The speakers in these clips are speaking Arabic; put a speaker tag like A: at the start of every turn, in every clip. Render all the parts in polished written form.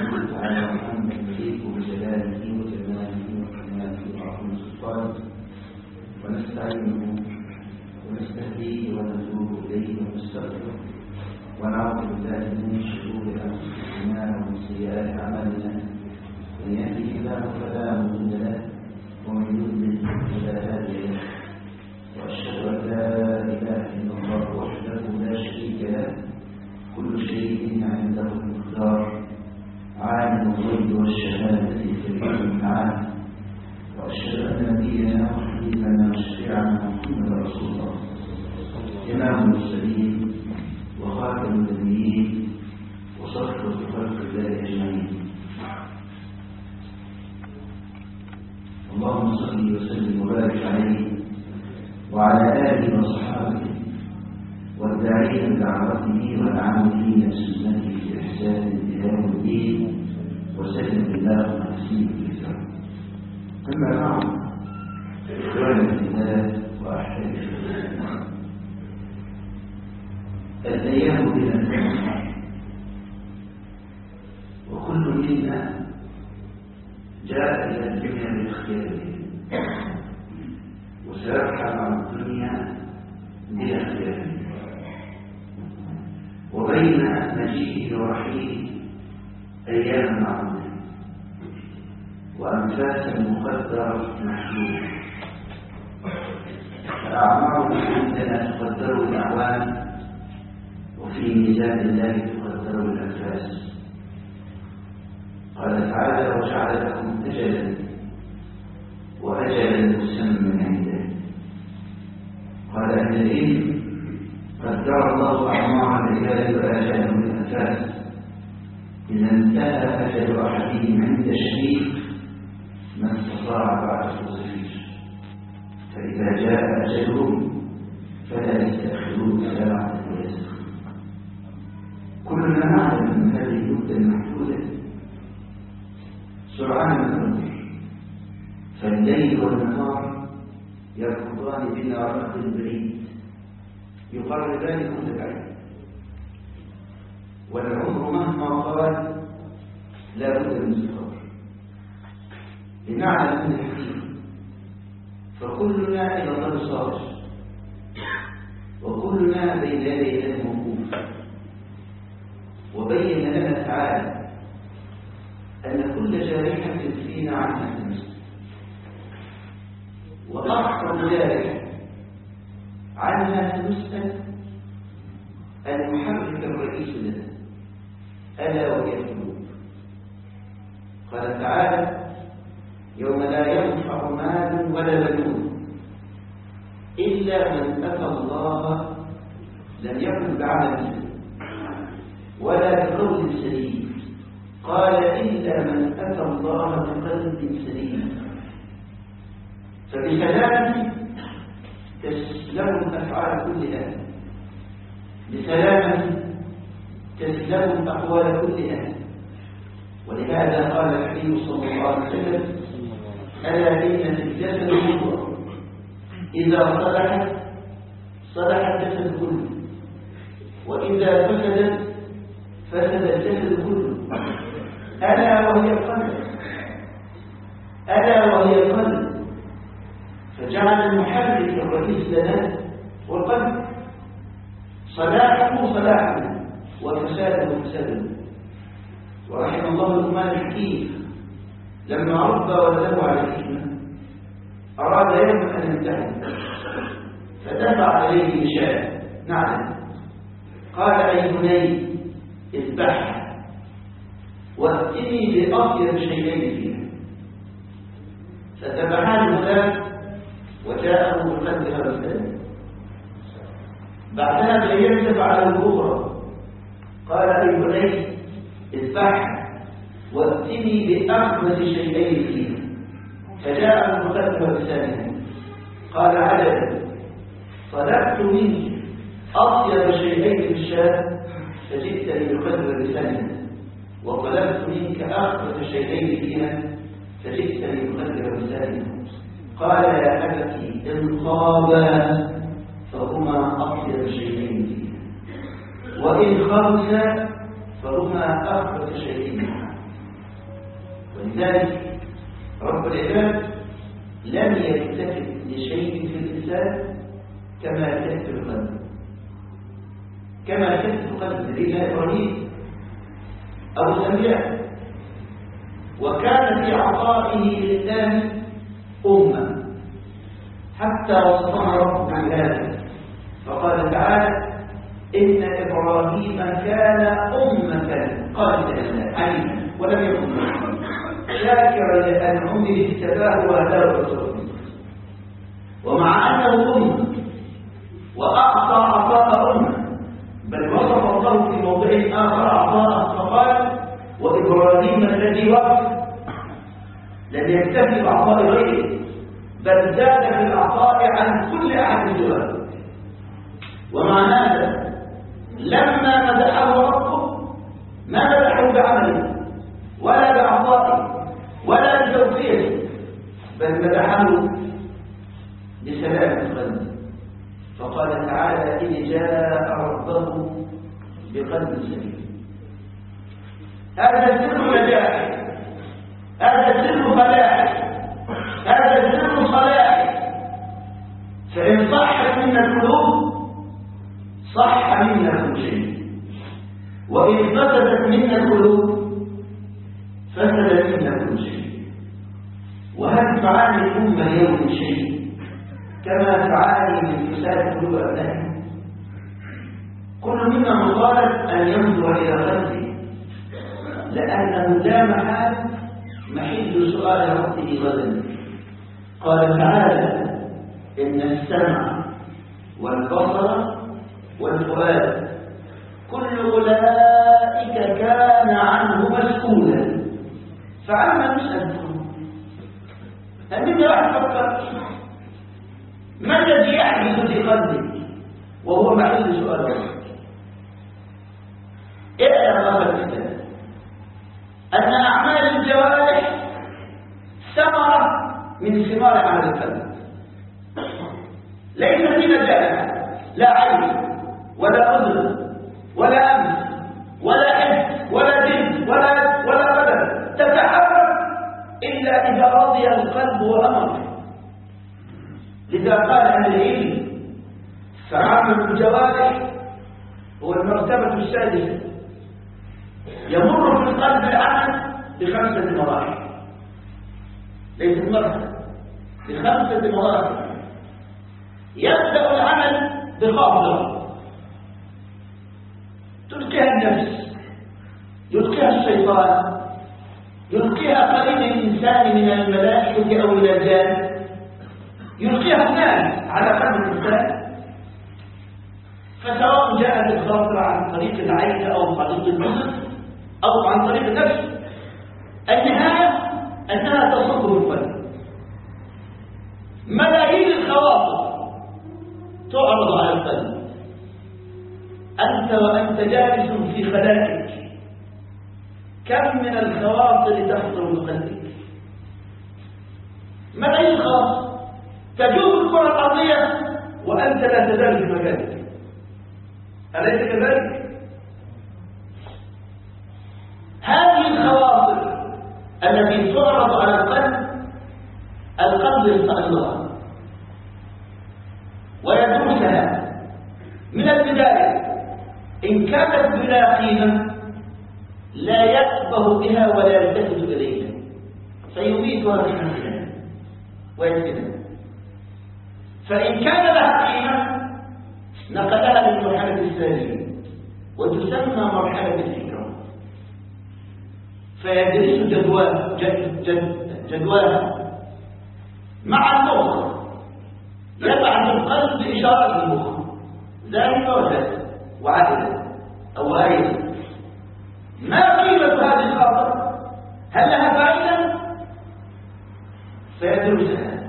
A: الله تعالى محمد يليق بجلاله وجماله وكماله وعظيم سلطانه، ونستعينه ونستهديه ونتوب اليه ونستغفره، ونعوذ بالله من شرور انفسنا ومن سيئات اعمالنا، من يهده الله فلا مضل له ومن يضلل فلا هادي له، واشهد ان لا اله الا الله وحده لا شريك له، كل شيء عنده مقدار، عالم الغيب والشهاده في العلم تعالى، واشهد ان نبينا وحبيبنا وشفيعنا محمد رسول الله امام المرسلين وخاتم النبيين وصفوة خلق الله اجمعين. اللهم صل وسلم وبارك عليه وعلى اله وصحبه والداعين بدعوته والعاملين بسنته باحسان الى يوم الدين، وسلم اللهم تسليما كثيرا. اما بعد، اخواني في الله واحبابي في الله، الايام بنا تمر، وكل منا جاء الى الدنيا باختياره، وسيرحل عن الدنيا باختياره، وبين مجيئه ورحيله ايام معدوده وانفاسا مقدره محدوده. فاعمارنا عندنا تقدر الاعوام، وفي ميزان الله تقدر الانفاس. قال تعالى: وجعل لكم اجلا واجلا مسمى عنده. قال اهل العلم: قدر الله اعمار العباد واجلهم الانفاس، اذا انتهى اجل احدهم عند الشريك ما استطاع بعد التصفير، فاذا جاء اجلهم فلا يستاخرون ساعه ولا يستأخرون. كلنا نعلم ان هذه المده المحدوده سرعان ما تمر، فالليل والنهار يركضان بنا ركض بعيد يقربان كل بعيد، والعمر مهما طال لا بد من استقرار لنعلم من الحقيقه. فكلنا الى الله صالح، وكلنا بين يدي الله موقوف. وبين لنا تعالى ان كل جارحه فينا عنها تمس، واكثر جارحه عنها تسأل المحرك الرئيس لنا، ألا وهي القلوب. قال تعالى: يوم لا ينفع مال ولا بنون إلا من أتى الله، لم يكن بعمل ولا بقول سليم. قال: إلا من أتى الله بقلب سليم. فبسلامه تسلم أفعال كلها، بسلامه تسلم أقوال كلها. ولهذا قال الحبيب صلى الله عليه وسلم: ألا إن في الجسد مضغة إذا صلحت صلح الجسد كله، وإذا فسدت فسد الجسد كله، ألا وهي القلب، ألا وهي القلب. فجعل المحرك الرئيس لنا والقلب، صلاحه صلاحنا وفساده فساده. ورحم الله لقمان الحكيم لما ربى ولده على الحكمه اراد يوما ان يمتحن، فدفع عليه بشاة نعلم، قال: اي بني اذبحها واتني باطيب شيئين فيها. فذبحها الغلام وجاءه بقلبها بالسلام. بعدها بايام دفع له الاخرى، قال: اي بني اذبحها واتني باخبث شيئين فيها. فجاءه بقلبها بلسانها، قال: عجبا، طلبت منك اطيب شيئين في الشاة فجئتني بقلبها بلسانها، وطلبت منك اخبث شيئين فيها فجئتني بقلبها بلسانها. قال: يا أبتي إن طابا فهما أطيب شيئين فيها، وإن خبثا فهما أخبث شيئين. ولذلك رب العباد لم يلتفت لشيء في الإنسان كما يلتفت القلب، كما يلتفت القلب لله إبراهيم أو الأنبياء، وكان في عطائه لله أمة حتى وصفها رب بهذا، فقال تعالى: إن إبراهيم كان أمة قانتا لله حنيفا ولم يكن شاكرا لأنعمه اجتباه وهداه رسوله. ومع أنه أمة وأعطى عطاء أمة، بل وصف الله في موضع آخر عطاء فقال: وإبراهيم الذي وفى. لم يكتفي بعطاء غيره، بل زاد في العطاء عن كل أحد سواه. ومع هذا لما مدحه ربه ما مدحه بعمله ولا بعطائه ولا بتوفيقه، بل مدحه بسلامة القلب، فقال تعالى: إذ جاء ربه بقلب سليم. هذا سر نجاحه، هذا سر فلاحه، هذا سر صلاحه. فإن صحت منا القلوب صح منا كل شيء، وإن فسدت منا القلوب فسد منا كل شيء. وهل تعاني الأمة اليوم من شيء كما تعاني من فساد قلوب أبنائها؟ كل منا مطالب أن ينظر إلى قلبه، لأنه لا محال محل سؤال ربه غدا. قال تعالى: إن السمع والبصر والفؤاد كل أولئك كان عنه مسؤولا. فعما نسألكم، هل من واحد فكر ما الذي يحدث في قلبك وهو محل سؤال ربك؟ اعلم هذا الكتاب أن أعمال الجوارح ثمرة من ثمار عمل القلب، ليس في مجال لا عين ولا أذن ولا أنف ولا حس ولا جلد ولا بدن تتحرك إلا إذا رضي القلب وأمر. لذا قال أهل العلم: فعمل الجوارح هو المرتبة السادسة، يمر في القلب العمل ب5 مراحل، ليست مرحلة، ب5 مراحل. يبدأ العمل بخاطر تلقيها النفس، يلقيها الشيطان، يلقيها قرين الإنسان من الملائكة أو من الجان، يلقيها الناس على قلب الإنسان. فسواء جاءت الخاطر عن طريق العين أو طريق الجسد أو عن طريق النفس، النهاية أنها تصب في القلب. ملايين الخواطر تعرض على القلب. أنت وأنت جالس في خلائك كم من الخواطر تخطر بقلبك؟ ملايين الخواطر تجوب الكرة الأرضية وأنت لا تزال في مكانك، أليس كذلك؟ هذه الخواطر التي تعرض على القلب يستأثرها ويدرسها من البداية. إن كانت بلا قيمة لا يأبه بها ولا يلتفت إليها، فيميتها في نفسها ويسكنها. فإن كان لها قيمة نقلها للمرحلة الثانية وتسمى مرحلة الفكرة، فيدرس جدواها مع المخ، يبعث القلب بإشارة المخ ذلك وذلك وعدد أو غاية. ما قيمة هذه الخاطر؟ هل لها فائدة؟ فيدرسها.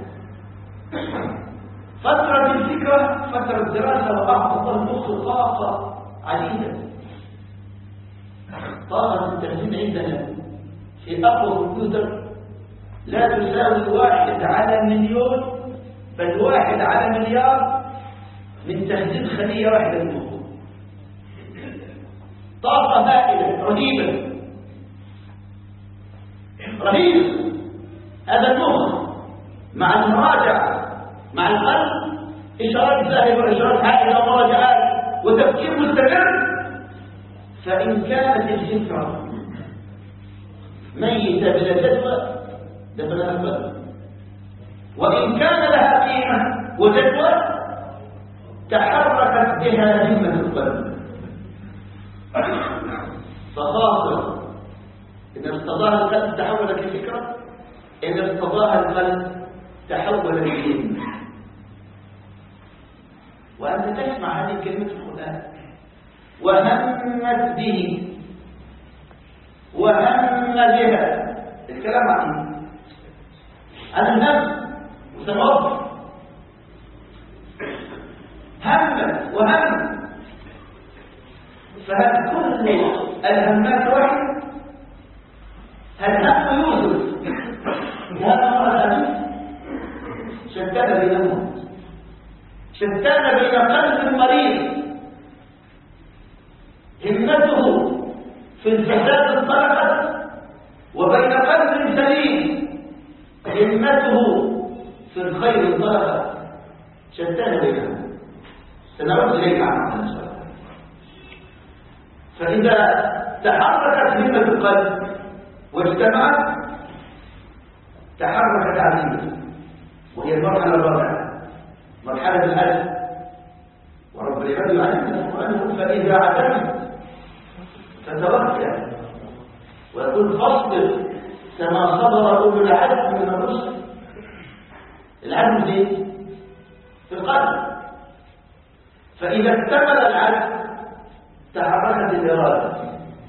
A: فترة الفكرة فترة دراسة، وأعطى المخ طاقة عديدة. طاقة التخزين عندنا في أقوى كمبيوتر لا تساوي 1 على مليون، بل 1 على مليار من تخزين خلية واحدة من المخ. طاقة هائلة رهيبة
B: قليل. هذا المخ مع المراجعة مع القلب إشارات ذاهبة وإشارات عائلة ومراجعات وتفكير مستمر. فإن كانت الفكرة ميتة بلا جدوى دفنها القلب، وإن كان لها قيمة وجدوى تحركت بها همة القلب. فخاصة إن ارتضاها القلب تحول كفكرة، إن ارتضاها القلب تحول لهمة. وأنت تسمع هذه الكلمة في القرآن: وهمت به وهم بها. الكلام عن الهم وسنوضح. همت وهم، فهل كل الهمات واحد؟ هل هم يوسف هذا مرة شتان بينهم، شتان بين قلب مريض همته في الفساد انطلقت، وبين قلب سليم همته في الخير انطلقت. شتان بينهم. سنعود اليك عن هذا. فإذا تحركت همة القلب واجتمعت تحركت عزيمة، وهي المرحلة الرابعة، مرحلة الألف. ورب العباد يعلمنا سبحانه: فإذا عزمت فتوكل ويقول فاصبر كما صبر أولو العزم من الرسل. العزم في القلب. فإذا اكتمل العزم تحركت الإرادة.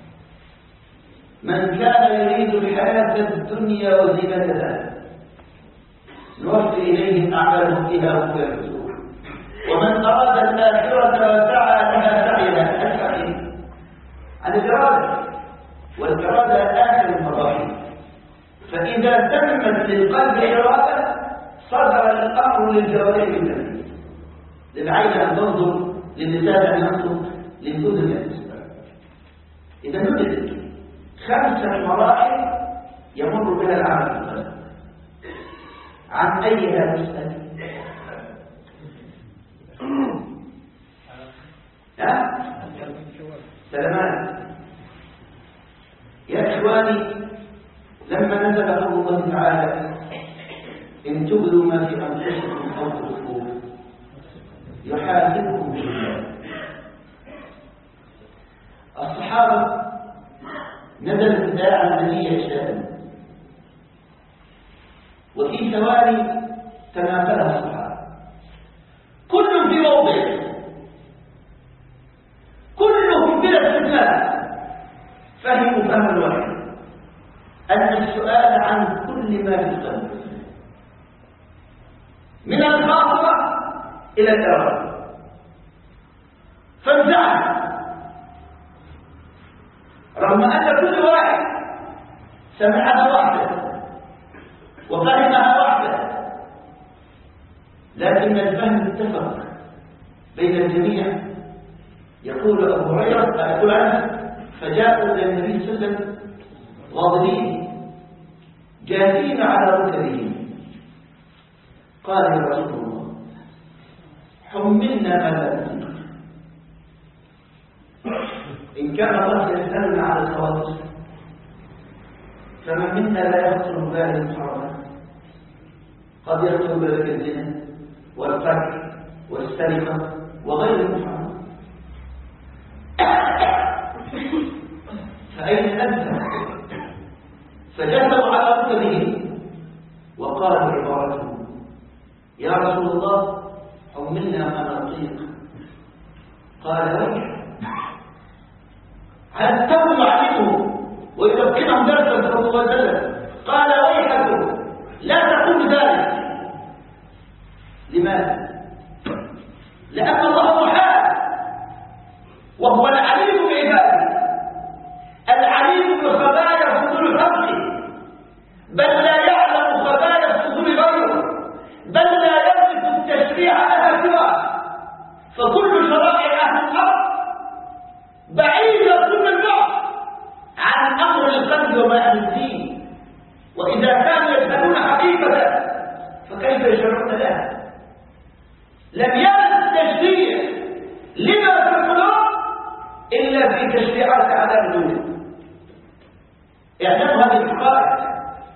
B: من كان يريد الحياة الدنيا وزينتها نوفي إليهم أعمالهم فيها وهم لا يبخسون، ومن أراد الآخرة وسعى لها سعيها. السعي عن الإرادة، والإرادة آخر المراحل. فإذا تمت للقلب إرادة صدر الأمر للجوارح بالتنفيذ، للعين أن تنظر، لللسان أن ينطق، للأذن أن تسمع. إذا ندرك 5 مراحل يمر بها العمل في القلب. عن أيها تسأل؟ سلامات يا إخواني. لما نزل قول الله تعالى: إن تبدوا ما في أنفسكم أو تخفوه يحاسبكم به الله. الصحابة نزلت الآية عن الذي يشاء، وفي ثواني تناقلها الصحابة كل في موضع، كلهم بلا استثناء فهموا فهم الواحد أن السؤال عن كل ما في القلب من الخاطرة إلى الإرادة. فانزعج رغم أن كل واحد سمعها وحده وفهمها وحده، لكن الفهم اتفق بين الجميع. يقول أبو هريرة يقول عنه: فجاءوا إلى النبي صلى الله عليه وسلم غاضبين جاثين على ركبهم. قال: يا رسول الله حملنا ما لا نطيق. إن كان الله يسألنا على الخواطر فمن منا لا يخطر باله المحرمات. قد يخطر بالك الزنا والقتل والسرقة وغير المحرمات. فأين نذهب؟ فجثوا على ركبهم وقالوا عبارتهم: يا رسول الله حملنا ما نطيق. قال: ويح، هدتهم وعلمهم ويذكرهم درسا صلى الله عليه وسلم. قال: ويحكم لا تقول ذلك. لماذا؟ لأن الله محال، وهو العليم بعباده، العليم بخبايا صدور خلقه، بل لا يعلم خبايا صدور غيره، بل لا يملك التشريع لها سواه. فكل شرائع أهل الأرض بعيدة كل البعد عن أمر القلب وما أهل الدين. التشريعات على الدنيا. اعلموا هذه الحقائق.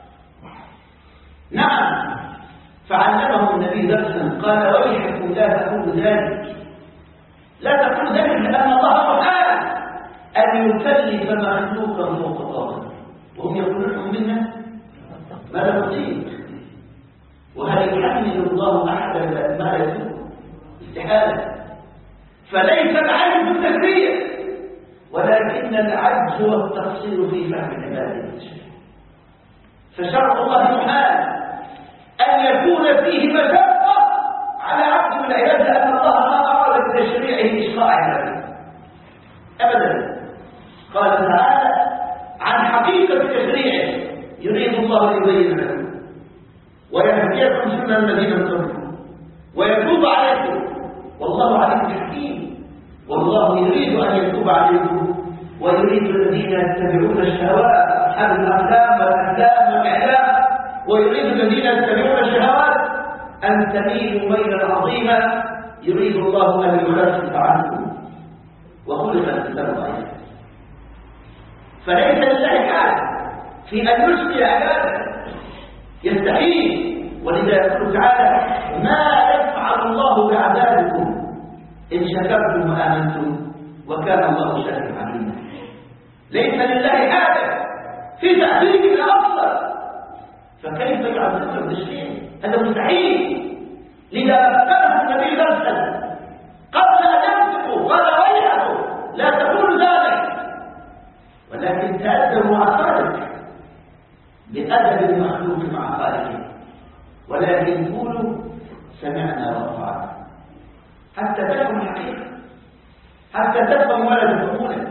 B: نعم، فعلمهم النبي درسا قال ويحكم لا تقولوا ذلك، لا تقولوا ذلك لأن الله محال أن يكلف مخلوقا فوق طاقته، وهم يقولون منا ما لا نطيق، وهل يحمل الله أحد ما يسوء؟ استحالة. فليس العجز التكبير، ولكن العجز والتقصير في فهم العبادة. فشرع الله محال أن يكون فيه مشقة على عبد من العباد، لأن الله ما أراد بتشريعه إشقاء عباده أبدا. قال تعالى عن حقيقة تشريعه يريد الله أن يبين لكم ويهديكم سنة الذين من قبلكم ويتوب عليكم والله عليم حكيم. والله يريد أن يتوب عليكم ويريد الذين يتبعون الشهوات أصحاب الأقلام والأحلام والإعلام، ويريد الذين يتبعون الشهوات أن تميلوا ميلا عظيما. يريد الله أن يخفف عنكم وخلق الإنسان ضعيفا. فليس لله حال في أن يشقي عباده، يستحيل. ولذا يقول تعالى ما يفعل الله بعذابكم إن شكرتم وآمنتم وكان الله شاكرا عليما. ليس لله حاجة في تأديب الأفضل، فكيف يعذبكم بالشيء؟ هذا مستحيل. لذا قاله النبي درسا قبل أن ينطقوا قال ويحكم لا تقولوا ذلك، ولكن تأدبوا مع خالق بأدب المخلوق مع خالقه، ولكن قولوا سمعنا وأطعنا حتى تفهم الحقيقة، حتى تفهم ولا تفهمونه.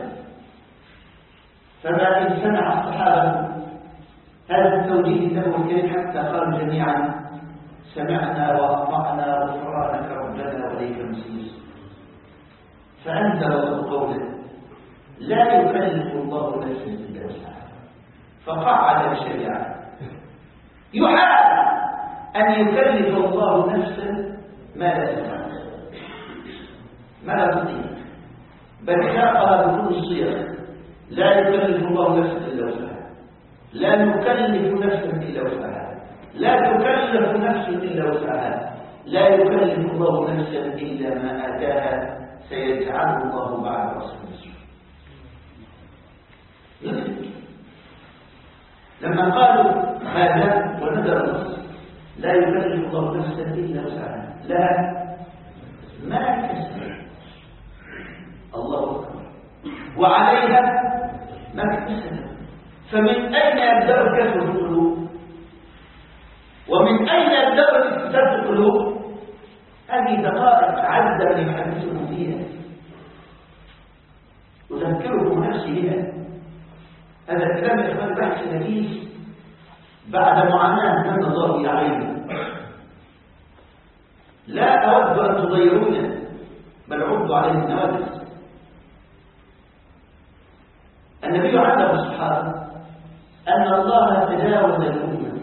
B: فما إن سمع الصحابة هذا التوجيه له الكريم حتى قالوا جميعا سمعنا وأطعنا غفرانك ربنا وإليك المصير، فأنزل الله قوله لا يكلف الله نفسا إلا وسعها، فقعد الشريعة. يحال أن يكلف الله نفسا ما لا تفعل ما لا تطيق، بل شاقها بكل الصيغ. لا يكلف الله نفسا إلا وسعها، لا نكلف نفسا إلا وسعها، لا تكلف نفس إلا وسعها، لا يكلف الله نفسا إلا ما آتاها، سيجعل الله بعد عسر يسرا. لما قالوا هذا ونذر النص لا يكلف الله نفسا إلا وسعها لها ما كسبت الله أكبر وعليها ما كسبت. فمن أين يبدأ كسر القلوب؟ ومن أين يبدأ اكتساب القلوب؟ هذه دقائق عدة لمحدثكم فيها، أذكركم نفسي بها. هذا الكلام يا إخوان بحث نفيس بعد معاناة من الله عليه. لا أود أن تضيعونه بل عدوا عليه النوافذ. النبي علم الصحابة أن الله تجاوز الأمة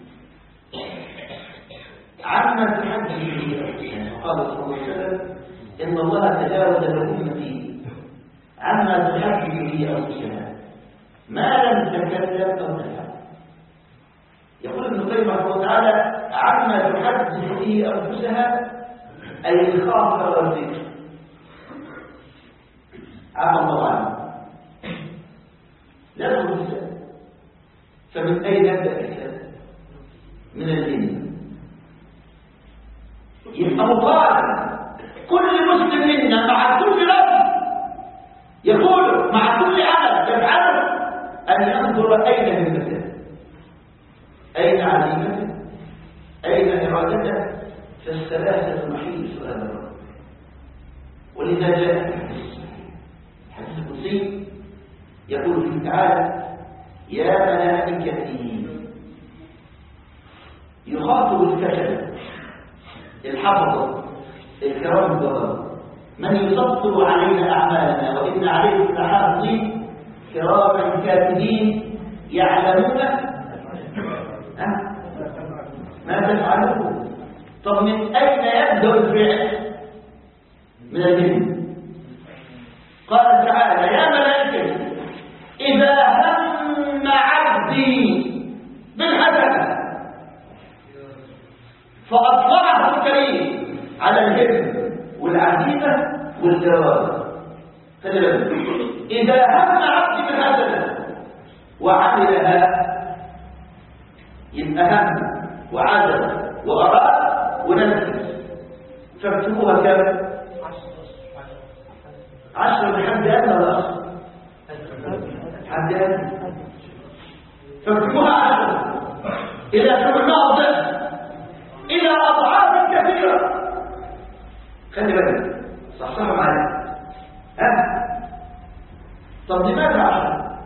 B: عما تحدث به، قال صلى الله عليه وسلم إن الله تجاوز الأمة عما تحدث به أنفسها ما لم تكلم أو تفعل. يقول ابن القيم رحمه الله تعالى عما تحدث به أنفسها أي الخاطر والذكر. عفى الله عنه لا تقول فمن أين يبدأ الكتاب؟ من الدين. يبقى مطالب كل مسلم منا مع كل لفظ يقول مع كل عمل يفعله أن ينظر أين همته، أين عزيمته، أين إرادته. فالثلاثة محيط سؤال الرب. ولذا جاء الحديث القدسي يقول فيه تعالى يا ملائكتي، يخاطب الكشف الحفظة الكرام البرر من يسطر علينا أعمالنا وإن عليكم لحافظين كراما كاتبين يعلمون ما تفعلون. طب من أين يبدأ الفعل؟ من الجن. قال تعالى يا ملائكتي والجواب. إذا هم عبد بحسنة وعملها يبقى هم وعزم وأراد ونفذ، فاكتبوها كم؟ 10 بحد أدنى ولا أصل؟ حد أدنى. فاكتبوها 10 إلى 700 ضعف، إلى أضعاف كثيرة. خلي بالك صحصحوا معايا. طب لماذا 10؟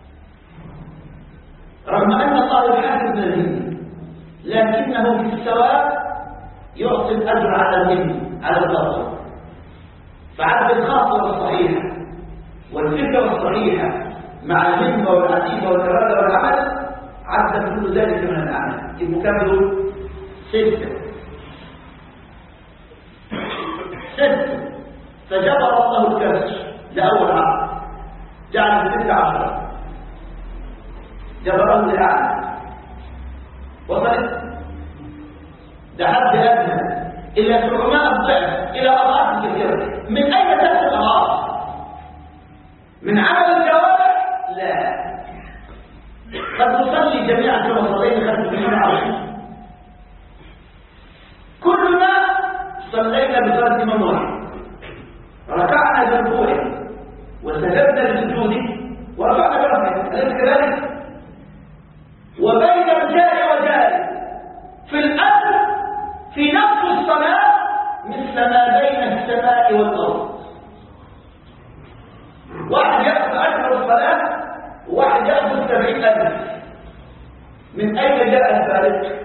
B: رغم أن الله يحاسب الهم، لكنه في الثواب يعطي الأجر على الهم على الضرر. فعد الخاطر الصحيحة والفكرة الصحيحة مع الهمة والعزيمة والإرادة والعمل عد كل ذلك من الأعمال. المكمل 6 فجبر الله الكسر لأول عقد، جعل 16 جبره لأعلى. وصلت ده حد أدنى إلى 700 ضعف، إلى أضعاف كثيرة. من أين تأتي الأضعاف؟ من عمل الجوارح؟ لا. قد نصلي جميعا كما صلينا 5 كلنا صلينا بصلاة إمام واحد، ركعنا بركوعه وسجدنا لسجوده ورفعنا بركعه، أليس كذلك؟ وبين الجاري وجاري في الأمر في نفس الصلاة مثل ما بين السماء والأرض. واحد يأخذ 10 الصلاة وواحد يأخذ 70,000. من أين جاء الفارق؟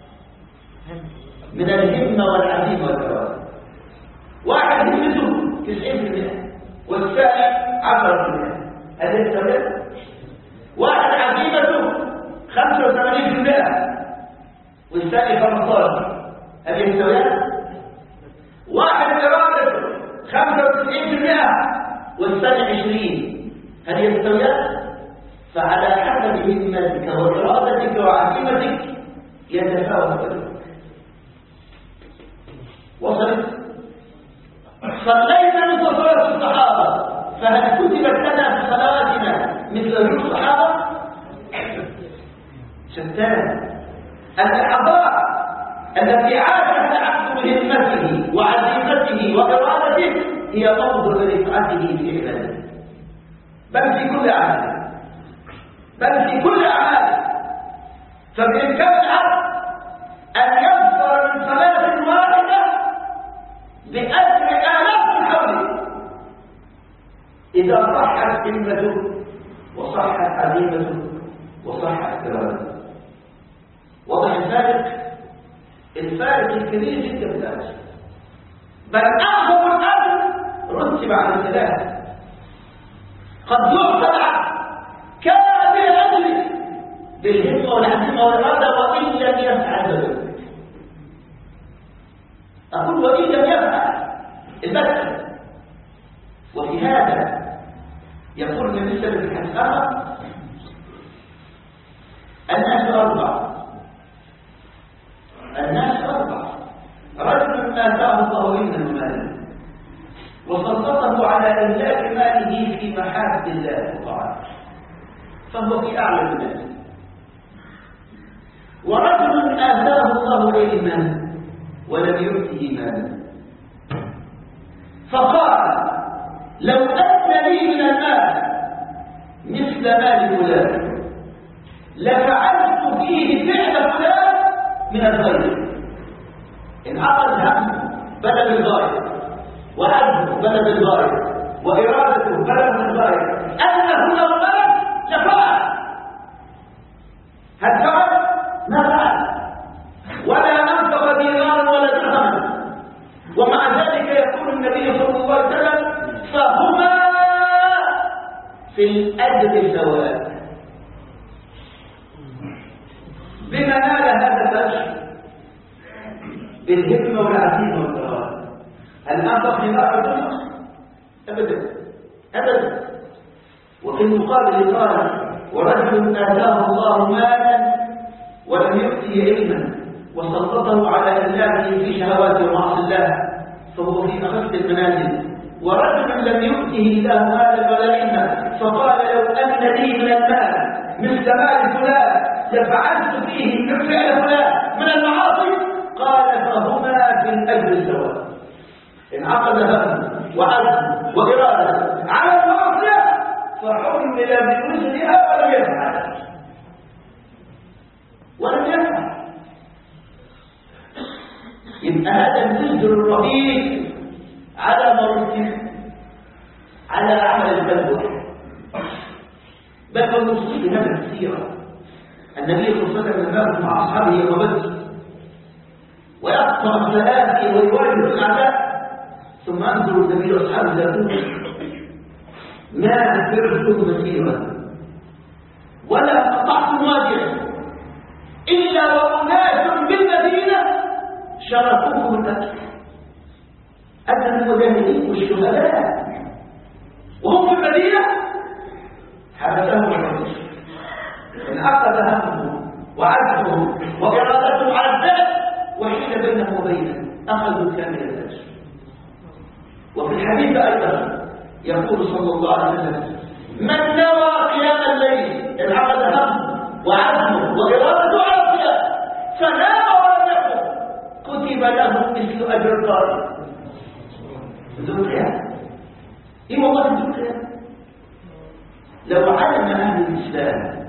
B: من الهمة والعزيمة والإرادة. واحد همته 90% والثاني 10%، هذا يستمر. واحد عزيمته 85% والثاني 15، هذا يستويان. واحد إرادته 95% والثاني 20، هل يستويان؟ فعلى حسب همتك وإرادتك وعزيمتك يتفاوت ذلك. وصلت؟ صلينا مثل صلاة الصحابة، فهل كتبت لنا في صلواتنا مثل جميع الصحابة؟ شتان. اللحظات التي عاشها العبد بهمته وعزيمته وإرادته هي موضع رفعته في عبادته، بل في كل أعماله، فبإمكان العبد أن يظفر من صلاة واحدة بأجر آلاف حوله إذا صحت همته وصحت عزيمته وصحت إرادته. واضح الفارق الكبير جدا في الأجر، بل أعظم الأجر رتب على الثلاث. قد يعطى العبد كامل أجره بالهمة والعزيمة والإرادة وإن لم يفعل ذلك. أقول وإن لم يفعل البتة. وفي هذا يقول النبي صلى الله عليه وسلم الناس 4. رجل آتاه الله علما ومالا وسلطه على إملاك ماله في محاسن الله وطاعته فهو في أعلى الناس. ورجل آتاه الله علما ولم يؤته مالا فقال لو أن لي من المال مثل مال فلان لفعلت فيه فعل فلان من الخير. انعقد همه بلغ الغاية، وعزمه بلغ الغاية، وإرادته بلغ الغاية، أنه لو ملك لفعل. هل فعل؟ ما فعل، ولا أنفق دينار ولا درهم. ومع ذلك يقول النبي صلى الله عليه وسلم فهما في الأجر سواء. بما نال هذا الأجر؟ بالهمة والعزيمة والإرادة. هل أنفق دينار ولا درهم؟ أبدا. وفي المقابل قال ورجل آتاه الله مالا ولم يؤته علما وسلطه على إملاكه في شهوات ومعاصي الله فهو في أخف المنازل ورجل لم يؤته الله مالا ولا علما فقال لو أن لي من المال مثل مال فلان لفعلت فيه من فعل فلان من المعاصي، قال فهما في الأجر سواء. انعقد هم وعزم وإرادة على المعصية فحمل بوزنها ولم يفعل. يبقى هذا الوزر الرهيب على مرتب على عمل البلوى. بل والنصوص بهذا كثيرة. النبي صلى الله عليه وسلم كان مع أصحابه يوم بدر ويقطع السلام ويواجه الأعداء، ثم أنزل النبي وأصحابه يقول ما فرتم مسيرا ولا قطعتم واديا إلا وأناس بالمدينة شرفوكم الأكل. أدى المجاهدين والشهداء وهم في المدينة حبسهم الرجل. انعقد همه وعزمه وإرادته على الذات وحيل بينه وبينه أخذوا كامل الأجر. وفي الحديث أيضا يقول صلى الله عليه وسلم من نوى قيام الليل انعقد همه وعزمه وإرادته على الصيام فنام ولم يقم كتب له مثل أجر القائم. ذو القيام إيه والله ذو القيام. لو علم أهل الإسلام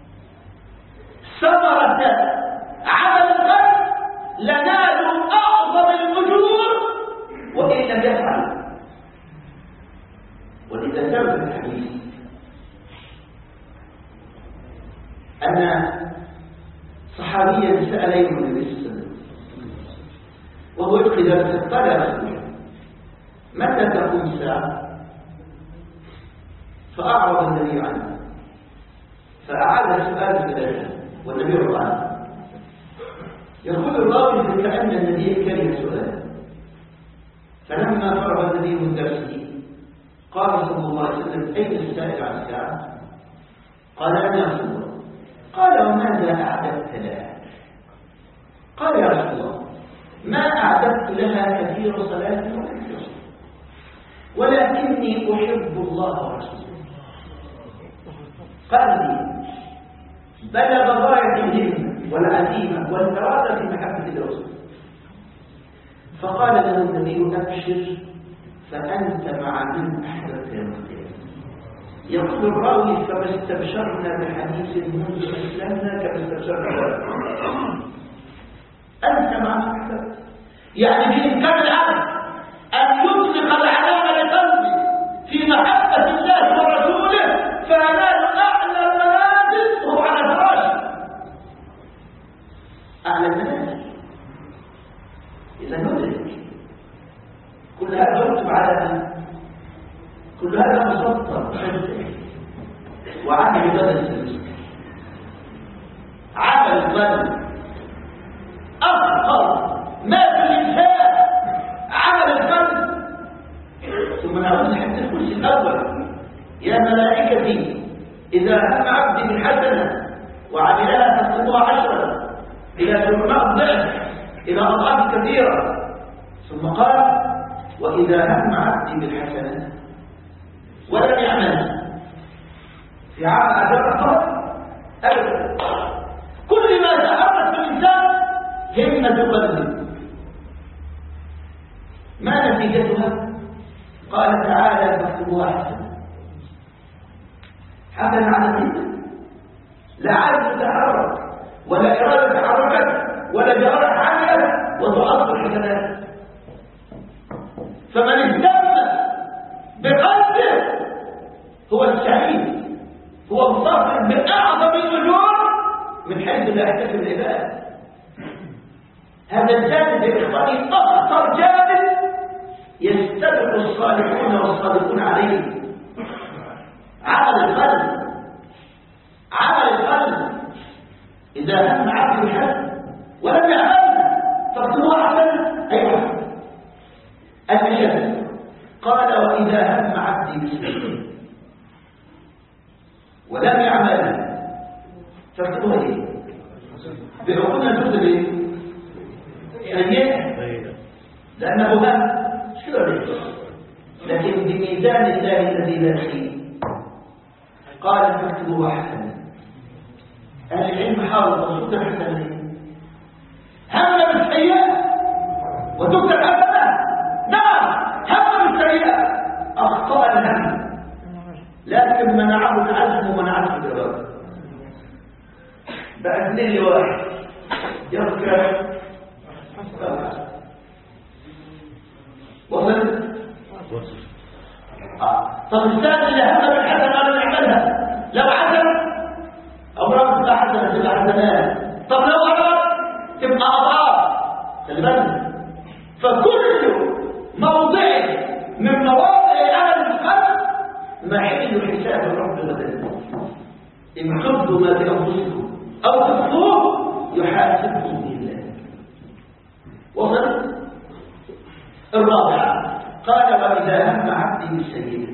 B: ثمرة عمل القلب لنالوا أعظم الأجور وإن لم يفعل. ولذا ثبت الحديث أن صحابيا سأل يوم النبي صلى الله عليه وسلم وهو يلقي درسا قال يا رسول الله متى تقوم الساعة؟ فأعرض النبي عنه فأعاد السؤال ثلاثة والنبي رضى عنه. يقول الراوي كأن النبي كره السؤال، فلما فرغ النبي من درسه قال صلى الله عليه وسلم أين السائل عن الساعة؟ قال أنا يا رسول الله. قال وماذا أعددت لها؟ قال يا رسول الله ما أعددت لها كثير صلاة وكثير صلاة ولكني أحب الله ورسوله. قلبي بلغ غاية الهمة والعزيمة والإرادة في محبة الرسول. فقال له النبي أبشر فأنت مع من أحببت يوم القيامة. يقول الراوي فما استبشرنا بحديث منذ أسلمنا كما استبشرنا أنت مع من أحببت. يعني بإمكان العبد أن يطلق العلامة لقلبه في محبة الله ورسوله فينال أعلى المنازل وهو على فراشه. أعلى المنازل إذا ندرك كل هذا يكتب على من؟ كل هذا مسطر وعمل بدل السلسل. عمل القلب أفضل ما في الإنسان عمل القلب. ثم نعود لحديث الكرسي الأول يا ملائكتي إذا هم عبدي بالحسنة وعملها تكتبها 10 إلى 700 ضعف إلى أضعاف كثيرة. ثم قال وإذا هم عبدي بالحسنة ولم يعملها في عام أجر أبدا. كل ما تحرك في الإنسان همة قلبه. ما نتيجتها؟ قال تعالى فاكتبوها حسنة. حسنة على الهمة لا عايز تتحرك ولا إرادة تحركت ولا جوارح عملت وتعصر الحسنات. فمن اهتم بقلبه هو السعيد، هو الظافر بأعظم الأجور من حيث لا يحتسب العباد. هذا الجانب الإخواني أخطر جانب يستبق الصالحون والصادقون عليه. عمل القلب. عمل القلب إذا هم عبد الحسن ولم يعملها فاكتبوها حسنة. أيوة المشاهد قال وإذا هم عبدي بالسيئة ولم يعملها فاكتبوها ايه؟ بعقولنا نقول ايه؟ سيئة لأنه هم مش كده ليه؟ لكن بميزان الله الذي لا شيء. قال فاكتبوا حسنا. أهل العلم حاولوا تكتب حسنا هم بالسيئة وتكتب حسنة. نعم هم بالسيئة أخطأ الهم، لكن منعه العزم ومنعته الإرادة. بقى 2 لواحد يذكر وصل. طب الثاني اللي هم بالحسنة ولا يعملها لو عزم أمراض تبقى حسنة تبقى حسنات. طب لو أراد تبقى أضعاف. خلي بالك، فكل موضع من مواضع العمل الخلق محل حساب الرب غدا. إن تبدوا ما في أنفسكم أو تخفوه يحاسبكم به الله. وصل. الرابعة قال وإذا هم عبدي بالسيئة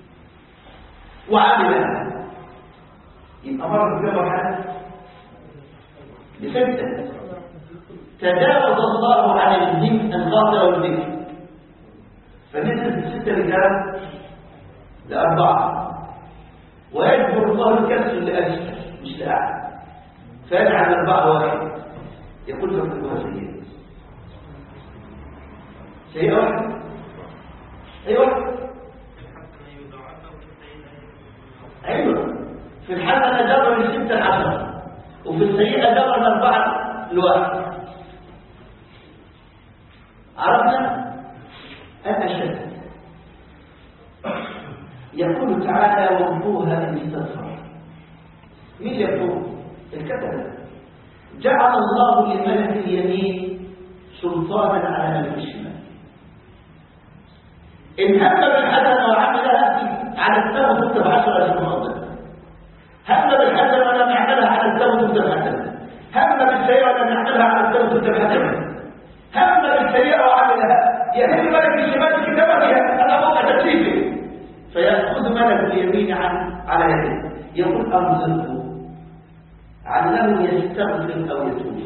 B: وعملها يبقى مرة بجرى بستة. تجاوز الله عن الهم الخاطر والذكر فنزل بستة رجال ل4، ويجبر الله الكسر لأجل مش لأعلى فيجعل 4 واحد. يقول فاكتبوها سيئة. سيئة واحدة. أيوة أيوة. في الحسنة جبر من 6 ل10، وفي السيئة جبر من 4 ل1. عرفنا الأشد. يقول تعالى وامضوها إن استغفر. مين يقول؟ الكتبة. جعل الله لملك اليمين سلطانا على ملك الشمال. إن هم بالحسنة وعملها على الثوب تكتب 10 مرات. هم بالحسنة ولم يعملها على الثوب تكتب حسنة. هم بالسيئة ولم يعملها على الثوب تكتب حسنة. هم بالسيئة وعملها يهم ملك الشمال كتابتها على موقع تكليفه فيأخذ ملك اليمين على يده. يقول أرزقه علّه يستغفر أو يتوب.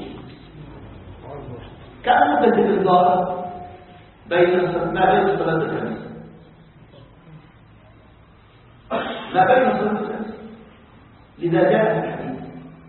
B: كم مدة الإنذار ما بين الصلاة الخمس؟ ما بين الصلاة الخمس. لذا جاء في الحديث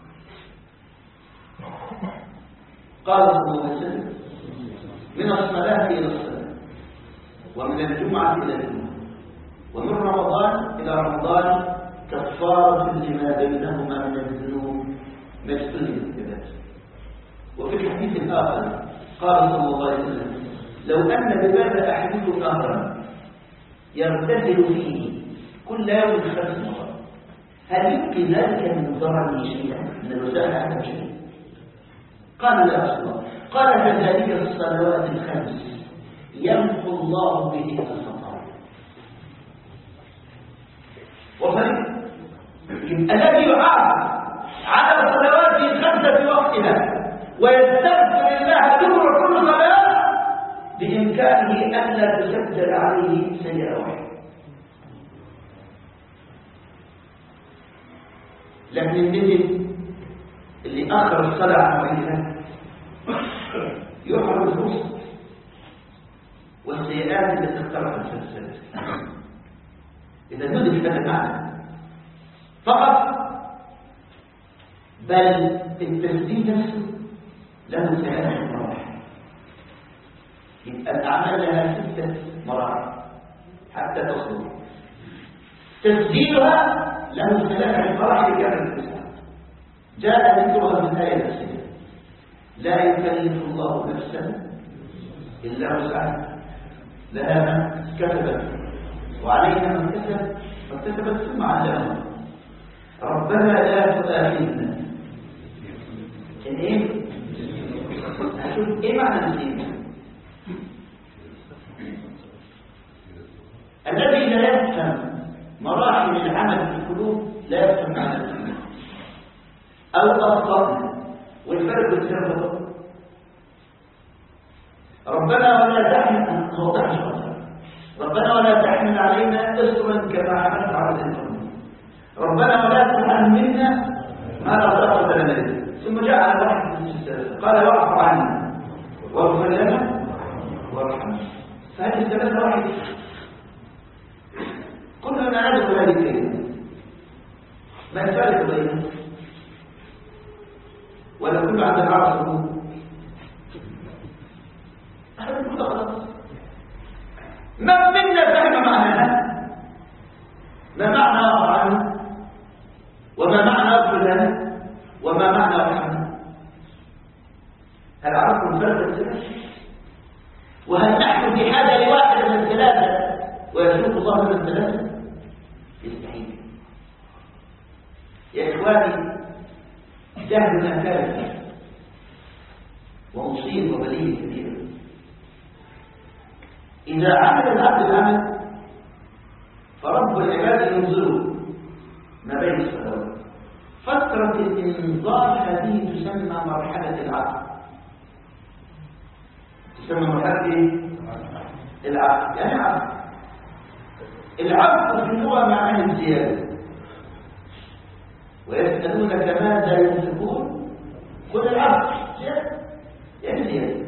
B: قال صلى الله عليه وسلم من الصلاة إلى الصلاة، ومن الجمعة إلى الجمعة، ومن رمضان إلى رمضان كفارة لما بينهما من الذنوب ما اجتنبت بذاته. وفي الحديث الآخر قال صلى الله عليه وسلم لو أن بباب أحدكم نهرا يغتسل فيه كل يوم 5 مرات هل يمكن ذلك من ضرره شيئا من الوسائل عنه شيء؟ قال لا رسول الله. قال كذلك الصلوات ال5 يمحو الله بهن الخطايا. وفرق الذي يعاقب على الصلوات ال5 في وقتها ويستغفر الله دبر كل صلاة بإمكانه أن لا تسجل عليه سيئة واحدة. لكن النجم اللي آخر الصلاة عن وعيها يحرم الوسط والسيئات التي اقترفت في السنة. إذا ندرك هذا المعنى فقط، بل التسديد نفسه له 3 مراحل. يبقى الأعمال لها 6 مراحل حتى تصل. تسديدها له 3 مراحل كاملة الإسلام جاء ذكرها في الآية الأخيرة لا يكلف الله نفسا إلا وسعها لها ما كسبت وعليها ما اكتسبت ثم علمها ربنا لا تؤاخذنا إن إيه؟ هشوف إيه معنى الإيمان؟ الذي لا يفهم مراحل العمل في القلوب لا يفهم معنى الإيمان أو أخطأنا. والفرق بالسبب ربنا ولا تحمل ربنا ولا تحمل علينا إصرا كما حملت على الإنسان. ربنا ولا تحملنا ما لا طاقة لنا به. ثم جاء على واحد من السلف قال واعف عنا واغفر لنا وارحمنا. فهذه الثلاثة واحد ما الفرق بينهم؟ ولا كل عند العرب سكون؟ هذا كله خلاص. من منا فهم معناها؟ ما معنى أطعم؟ وما معنى أطلنا؟ وما معنى رحمة؟ هل عرفوا الفرق الثلاثة؟ وهل نحن في حاجة لواحد من الثلاثة ويسوق الله من الثلاثة؟ يستحيل. يا إخواني، جهلنا كارثة ومصيبة وبلية كبيرة. إذا عمل العبد العمل فرب العباد ينظره ما بين الصلوات. فترة الإنظار هذه تسمى مرحلة العقل. تسمى مرحلة العقل. يعني عقل. العقل في اللغة معناه الزيادة. ويسألونك ماذا ينفقون؟ خذ العقل زيادة. يعني زيادة.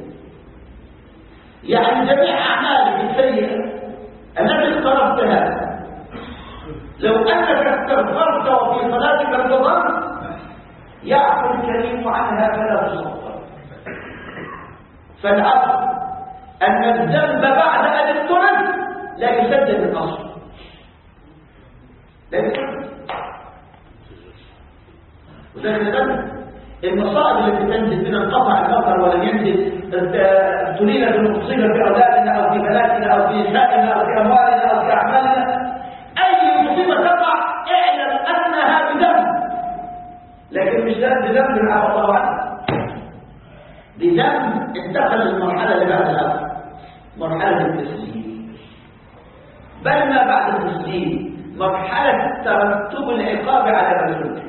B: يعني جميع أعمالك السيئة التي اقترفتها لو أنك استغفرت وفي صلاتك انتظرت يعفو الكريم عنها فلا تصفر. فالعقل أن الذنب بعد أن اقترف لا يسدد الأصل. لا يسدد. وده الذنب المصائب التي تنزل بنا انقطع المطر ولم ينزل تريد المصيبة في أولادنا أو في بناتنا أو في نسائنا أو في أموالنا أو في أعمالنا. أي مصيبة تقع اعلم أنها بذنب، لكن مش بذنب عفى الله عنه، بذنب انتقل المرحلة اللي بعد الأمر، مرحلة التسليم. بل ما بعد التسليم مرحلة ترتب العقاب على الرسول.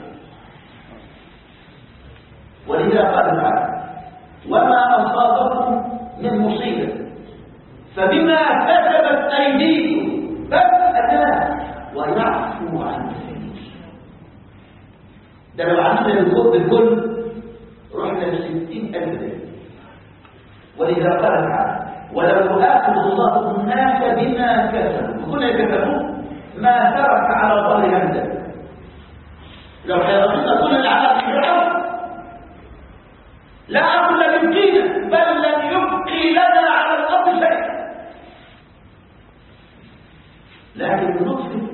B: ولذا قال تعالى: وما أصابكم من مصيبة فبما كسبت أيديكم بدأنا ويعفو عن كثير. ده لو عملنا بالكل رحنا ل60,000 دولار. ولذا قال تعالى: ولو يؤاخذ الله الناس بما كسبوا وكنا يكسبون ما ترك على ظهر همزة. لو حيرتنا كل الأعمال في الأرض لا أقول يبقينا بل لن يبقي لنا على الأرض شيء. لكن بنطفئ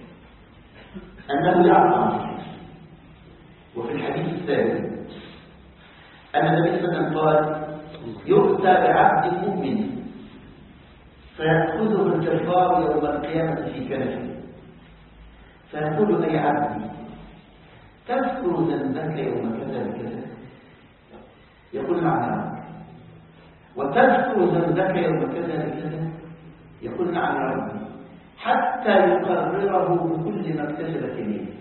B: أنه يعفو عنه. وفي الحديث الثاني أن النبي صلى الله عليه وسلم قال: يؤتى بعبد مؤمن فيأخذه الجبار يوم القيامة في كنفه فيقول: أي عبدي تذكر ذنبك يوم كذا بكذا؟ يقول: نعم يا رب. وتذكر ذنبك يوم كذا بكذا؟ يقول: نعم يا رب. حتى يقرره بكل ما اكتسبت يمينه.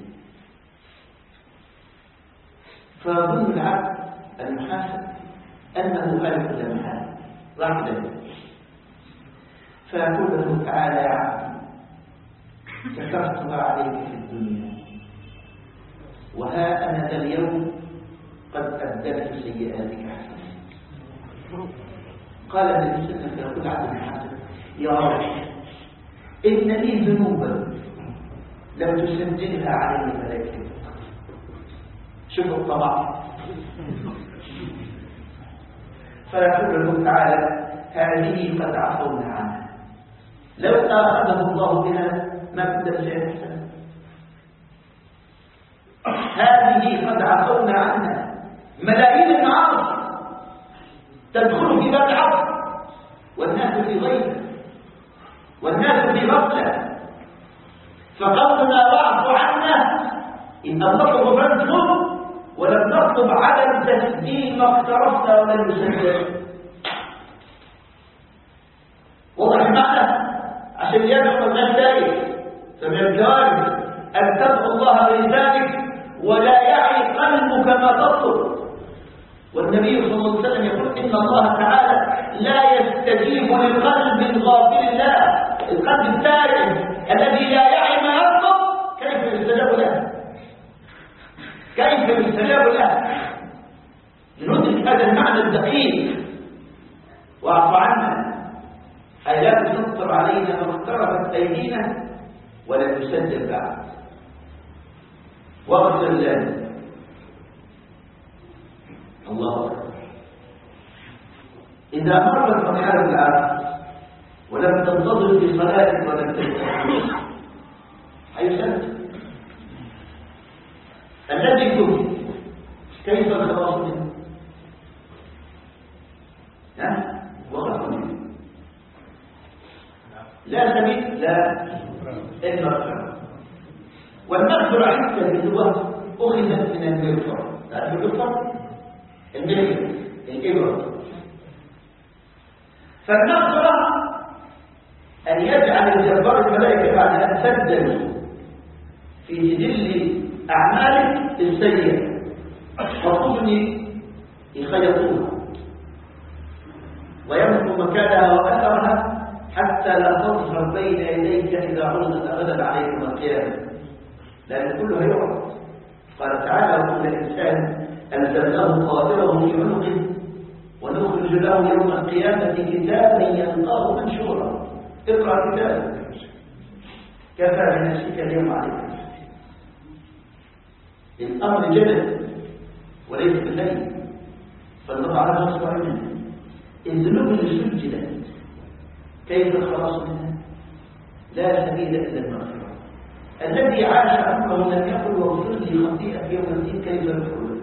B: فيظن العبد المحاسب أنه خالق لا محال واحدا، فيقول له تعالى: يا عبدي سترتها عليك في الدنيا وها أنا اليوم قد أبدلت سيئاتك حسنات. قال النبي صلى الله عليه وسلم: يقول عبد المحاسب: يا رب إن لي ذنوبا لم تسجلها علي ملائكتك. شوفوا الطمع. فيقول له تعالى: هذه قد عفونا عنها، لو آخذه الله بها ما كنت شيئا حسنا. هذه قد عفونا عنها. ملايين المعاصي تدخل في باب العفو والناس في غيبه والناس في غفله. فقولنا واعف عنا إن نطلب فانتم ولم نطلب عدم تسجيل ما اقترفت ولم يسجل. واضح المعنى؟ عشان يدعو الناس ذلك فمن الجواب أن تدعو الله بلسانك ولا يعي قلبك ما تطلب. والنبي صلى الله عليه وسلم يقول: إن الله تعالى لا يستجيب للقلب الغافل الله، القلب التائب الذي لا يعي ما يطلب. كيف يستجاب له؟ كيف يستجاب له؟ ندرك هذا المعنى الدقيق. واعف عنا أي لا تسطر علينا ما اقتربت أيدينا ولم يسجل بعد. واغفر لنا. الله أكبر. إذا مرت مرحلة العبد ولم تنتظر في صلاتك ولم تنتظر حيسد الذي كنت كيف الخلاص منه؟ وقف منه لا سبيل لا إلا الرحمة. والمغفرة حتى باللغة أخذت من المغفرة. تعرف المغفرة؟ المغفرة الإبرة. فالمغفرة أن يجعل الجبار الملائكة بعد أن سدلوا في سجل أعمالك السيئة وخذني يخيطونها ويمحو مكانها وأثرها حتى لا تظهر بين يديك إذا عرضت أبدا عليكم القيامة، لأن كله يعرض. قال تعالى: وكل إنسان ألزمناه طائره في عنقه ونخرج له يوم القيامة كتابا يلقاه منشورا. اقرأ كتابك كفى بنفسك اليوم عليك. الأمر جدل وليس بالليل، فالنظر على مصبع منه. الذنوب اللي سجلت كيف الخلاص منها؟ لا سبيل إلا المغفرة. الذي عاش عمره لم يقل واغفر لي خطيئة يوم الدين كيف يغفر؟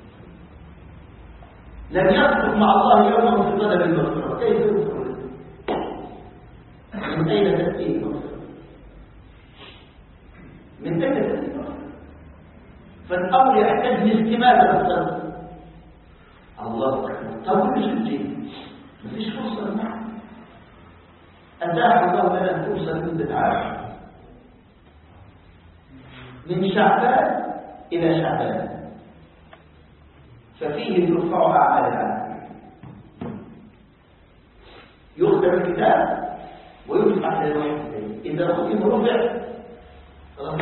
B: لم يصدق مع الله يوما في طلب المغفرة كيف يغفر؟ من أين تأتي المغفرة؟ من أين تأتي المغفرة؟ فالأمر يحتاج لاستماتة القلب. الله أكبر. طول سجل مفيش فرصة معه. أتاح الله لنا الفرصة من بالعافية من شعبان إلى شعبان، ففيه ترفع أعمال العالم، يختم الكتاب ويرفع إلى الوحيد. إذا ختم رفع خلاص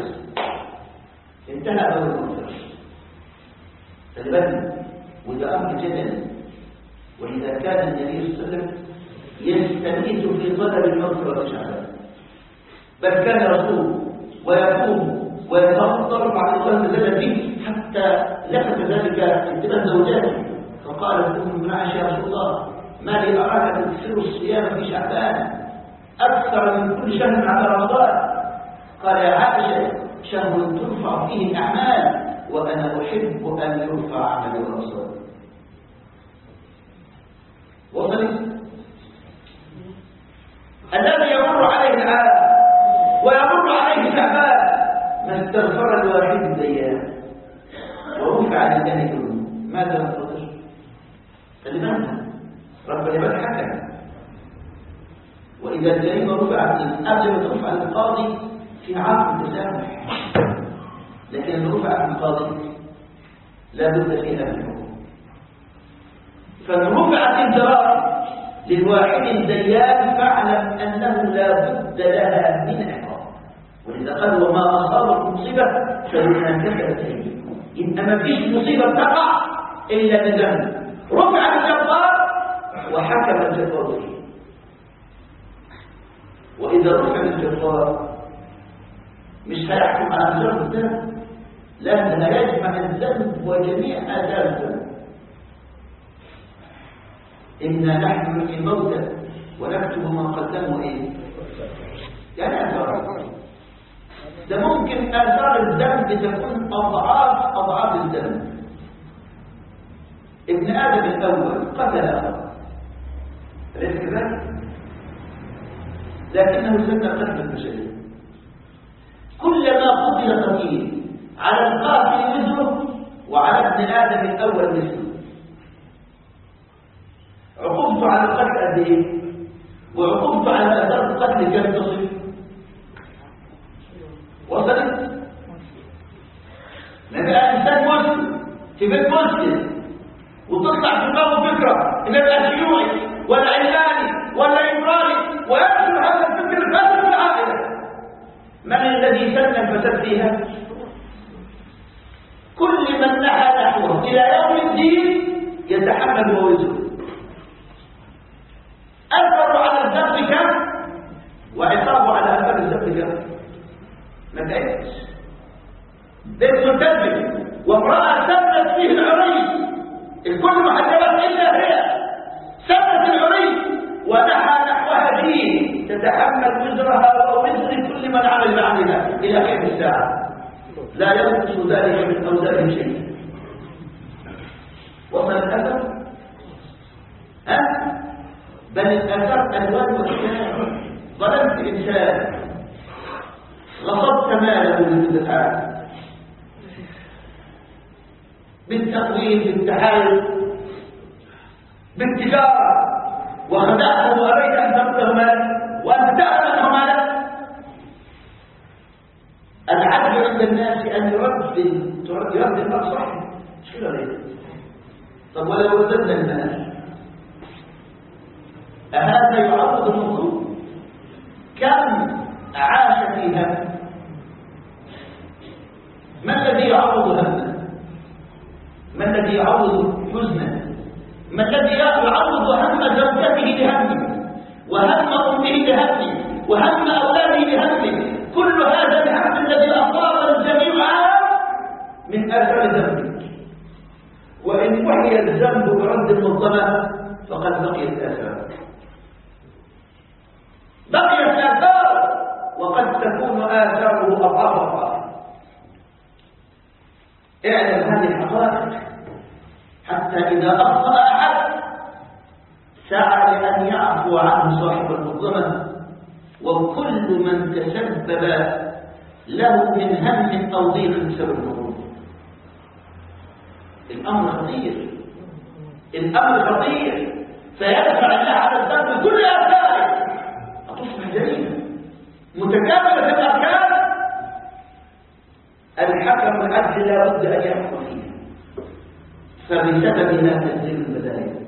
B: انتهى باب المغفرة. فالبدن وده أمر جدل. ولذا كان النبي صلى الله عليه وسلم يستميت في طلب المغفرة شعبان، بل كان يصوم ويقوم ويتفطر بعد الله نزل فيه حتى لفت ذلك انتباه زوجاته، فقالت ام من عائشه: يا رسول الله ما لي اراك تكثر الصيام في شعبان اكثر من كل شهر على رمضان. قال: يا عائشه شهر ترفع فيه الاعمال وانا احب ان يرفع عملي ورسولي. وصلت الذي يمر عليه العام ويمر عليه شعبان ما استغفر الواحد الديان ورفع عن الله كله. ماذا ننتظر؟ فلماذا؟ رب العباد حكم. وإذا الجريمة رفعت قبل ما ترفع القاضي في عقد التسامح، لكن لما رفعت القاضي لا بد فيها من الحكم. فرفعت الجرائم للواحد الديان فاعلم أنه لا بد لها من عقاب. ولذا قال: وما أصابت مصيبة فبما كسبت أيديكم. إن ما فيش مصيبة تقع إلا بذنب. رفع الجبار وحكم الجبار فيه. وإذا رفع الجبار مش هيحكم على مجرد الذنب، لكن يجمع الذنب وجميع آثار الذنب. إنا نحن نحيي الموتى ونكتب ما قدموا إيه؟ يعني آثار. ده ممكن آثار الذنب تكون أضعاف الذنب. ابن آدم الأول قتل أخاه، أليس كذلك؟ لكنه سن قتل البشرية. كلما قتل قتيل على القاتل مثله وعلى ابن آدم الأول مثله. عقوبته على القتل قد إيه؟ وعقوبته على آثار القتل كم تصل؟ وصلت؟ نبقى إنسان مسلم في بيت مسلم وتطلع في دماغه فكرة إن يبقى شيوعي ولا علماني ولا إبراري وينشر هذا الفكر الفاسد في العائلة. من الذي سن الفساد فيها؟ كل من نحى نحوه إلى يوم الدين يتحمل ووزره. أثر على الذنب كم وعقابه على أثر الذنب كم؟ ما تعبش. بيت ملتزم وامرأة سمت فيه العري، الكل محجبات إلا هي سمت العري ونحى نحوها دين تتحمل وزرها ووزر كل من عمل بعملها إلى قيام الساعة، لا ينقص ذلك من أوزارهم شيء. وما الأثر؟ بل الأثر ألوان وأشكال. ظلمت إنسان، غصبت ماله لمدة عام بالتقويم، بالتحايل، بالتجارة، وخدعته وأريد أن ترده مالك وأنت تعلم أنه مالك. العدل عند الناس أن يرد المال صحيح، مش كده ليه؟ طب ولو رددنا المال أهذا يعوض المظلوم؟ كم عاش في هم؟ ما الذي يعوض همه؟ ما الذي يعوض حزنه؟ ما الذي يعوض هم زوجته لهمه، وهم امه لهمه، وهم اولاده لهمه؟ كل هذا الهم الذي اصاب الجميع من اثر ذنبك. وان محي الذنب برد المظلمه فقد بقيت الاثار، بقيت الاثار، وقد تكون اثاره اضعاف. اعلم هذه الحقائق حتى إذا أخطأ أحد سعى لأن يعفو عنه صاحب المظلمة، وكل من تسبب له من هم أو ضيق بسبب المظلوم. الأمر خطير، الأمر خطير، فيدفع الله على الذنب كل آثاره، أتصبح جريمة متكاملة في الأركان. الحكم العدل لا بد أن يحكم فيه، فبسببها تنزل البداية.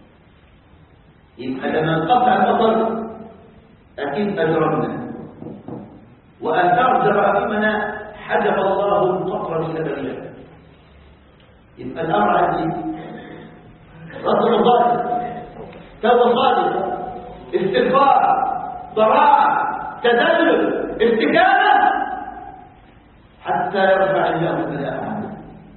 B: يبقى لما انقطع المطر أكيد أجرمنا، وآثار جرائمنا حجب الله القطر بسببها. يبقى الأمر عدلي، رد ظالم، توبة صادقة، استغفار، ضراعة، تذلل، استكانة، حتى يرفع الله البلاء عنه.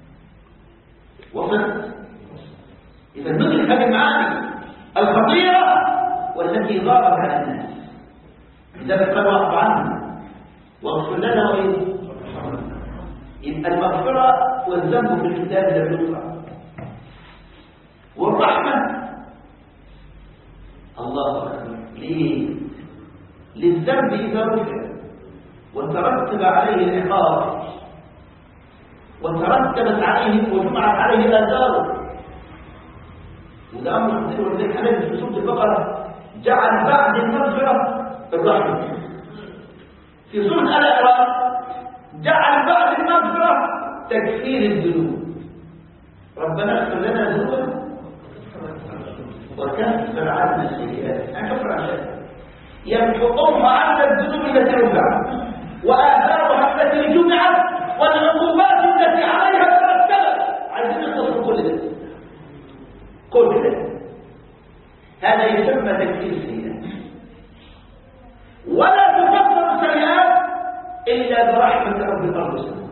B: وصلت؟ إذا ندرك هذه المعاني الخطيرة والتي ضارت على الناس. لذلك قال واعف عنا واغفر لنا وإن. يبقى المغفرة والذنب في الكتاب لا يغفر، والرحمة الله أكبر. ليه؟ للذنب إذا رفع وترتب عليه العقاب وترتبت عليه وجمعت عليه الآثار، وده أمر خطير. ولذلك حدث في سورة البقرة جعل بعد المغفرة الرحمة. في سورة آل عمران جعل بعد المغفرة تكفير الذنوب. ربنا اغفر لنا ذنوبنا وكفر عنا السيئات. كفر عشان يمحقون عنا الذنوب التي رفعت وآثارها التي جمعت والعقوبات التي عليها ترتبت. عايزين نختصر كل ده، كل ده. هذا يسمى تكفير السيئات. ولا تكفر السيئات إلا برحمة رب الأرض والسماوات.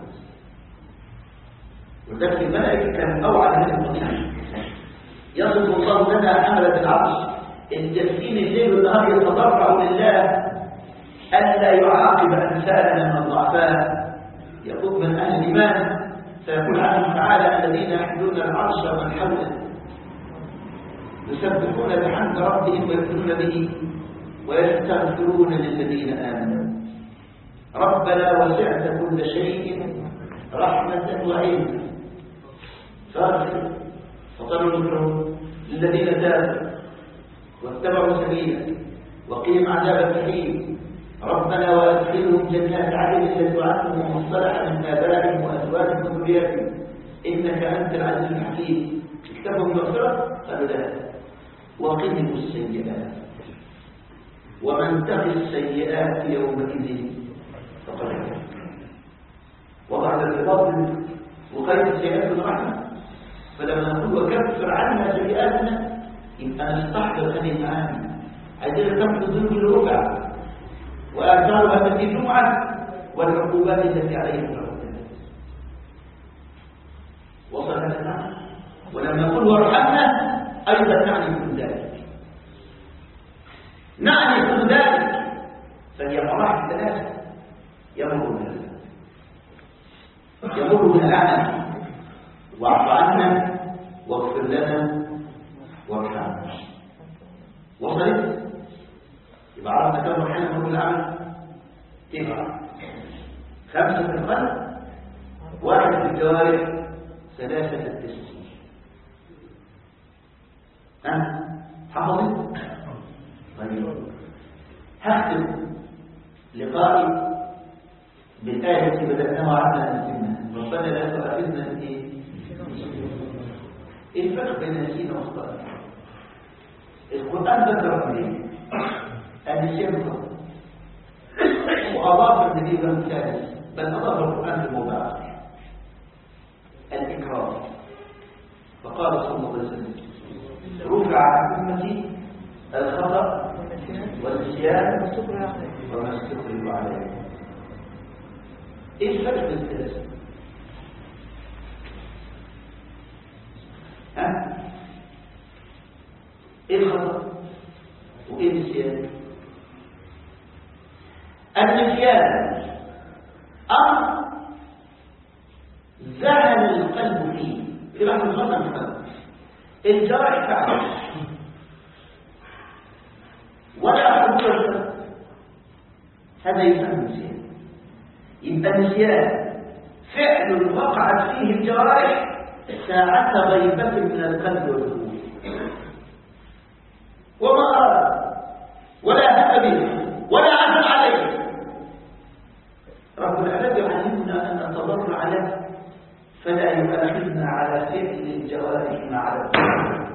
B: وذلك الملائكة كانوا أوعى هذه القضية. يصف الله لنا حملة العرش الجالسين الليل والنهار يتضرعوا لله ألا يعاقب أمثالنا من الضعفاء. يقول من أهل الإيمان سيقول عنهم تعالى الذين يحملون العرش ومن حوله يسبحون بحمد ربهم ويؤمنون به ويستغفرون للذين آمنوا ربنا وسعت كل شيء رحمة وعلما فاغفر فطلوا ذكرهم للذين تابوا واتبعوا سبيلك وقيم عذاب الجحيم ربنا وادخلهم جنات عدن التي وعدتهم ومن صلح من آبائهم وأزواجهم وذرياتهم إنك أنت العزيز الحكيم. اكتبهم مغفرة قالوا لا وقهم السيئات ومن تق السيئات يومئذ فقد كفر. وبعد الفضل وقيم السيئات بالرحمة. فلما نقول وكفر عنها سيئاتنا يبقى نستحضر هذه المعاني. عايزين نكفر الذنوب الربع وآثارها التي جمعت والعقوبات التي عليها الرحمة. أيضا نعني كل ذلك، نعني كل ذلك. فهي مراحل ثلاثة يمر بها العمل: واعف عنا واغفر لنا وارحمنا. وصلت؟ يبقى عرفنا كم مرحلة يمر بالعمل؟ 9. 5 في القلب، 1 في الجوارح، 3 في التسجيل. حفظت؟ طيب هختم لقائي بالآية التي بدأناها وعدنا نتمها: ربنا لا تؤاخذنا إيه الفرق بين نسينا واخطأنا. القرآن ذكر منين النسيان فقط، وأضاف النبي ثالث، بل أضاف القرآن في الموضع الإكرام، فقال صلى الله عليه وسلم: رفع عن أمتي الخطأ والنسيان وما استكرهوا عليه. ايه الفرق بين الثلاثة؟ ايه الخطأ وايه النسيان؟ النسيان أمر ذهل القلب فيه في بعض الخطأ القلب، الجرح فعل ولا أخذ، هذا يسمى النسيان. يبقى النسيان فعل وقعت فيه الجوارح ساعة غيبة من القلب والروح، وما أراد ولا هم به ولا عزم عليه. رب العالمين يعلمنا أن نتضرع له فلا يؤاخذنا على فعل الجوارح مع القلب،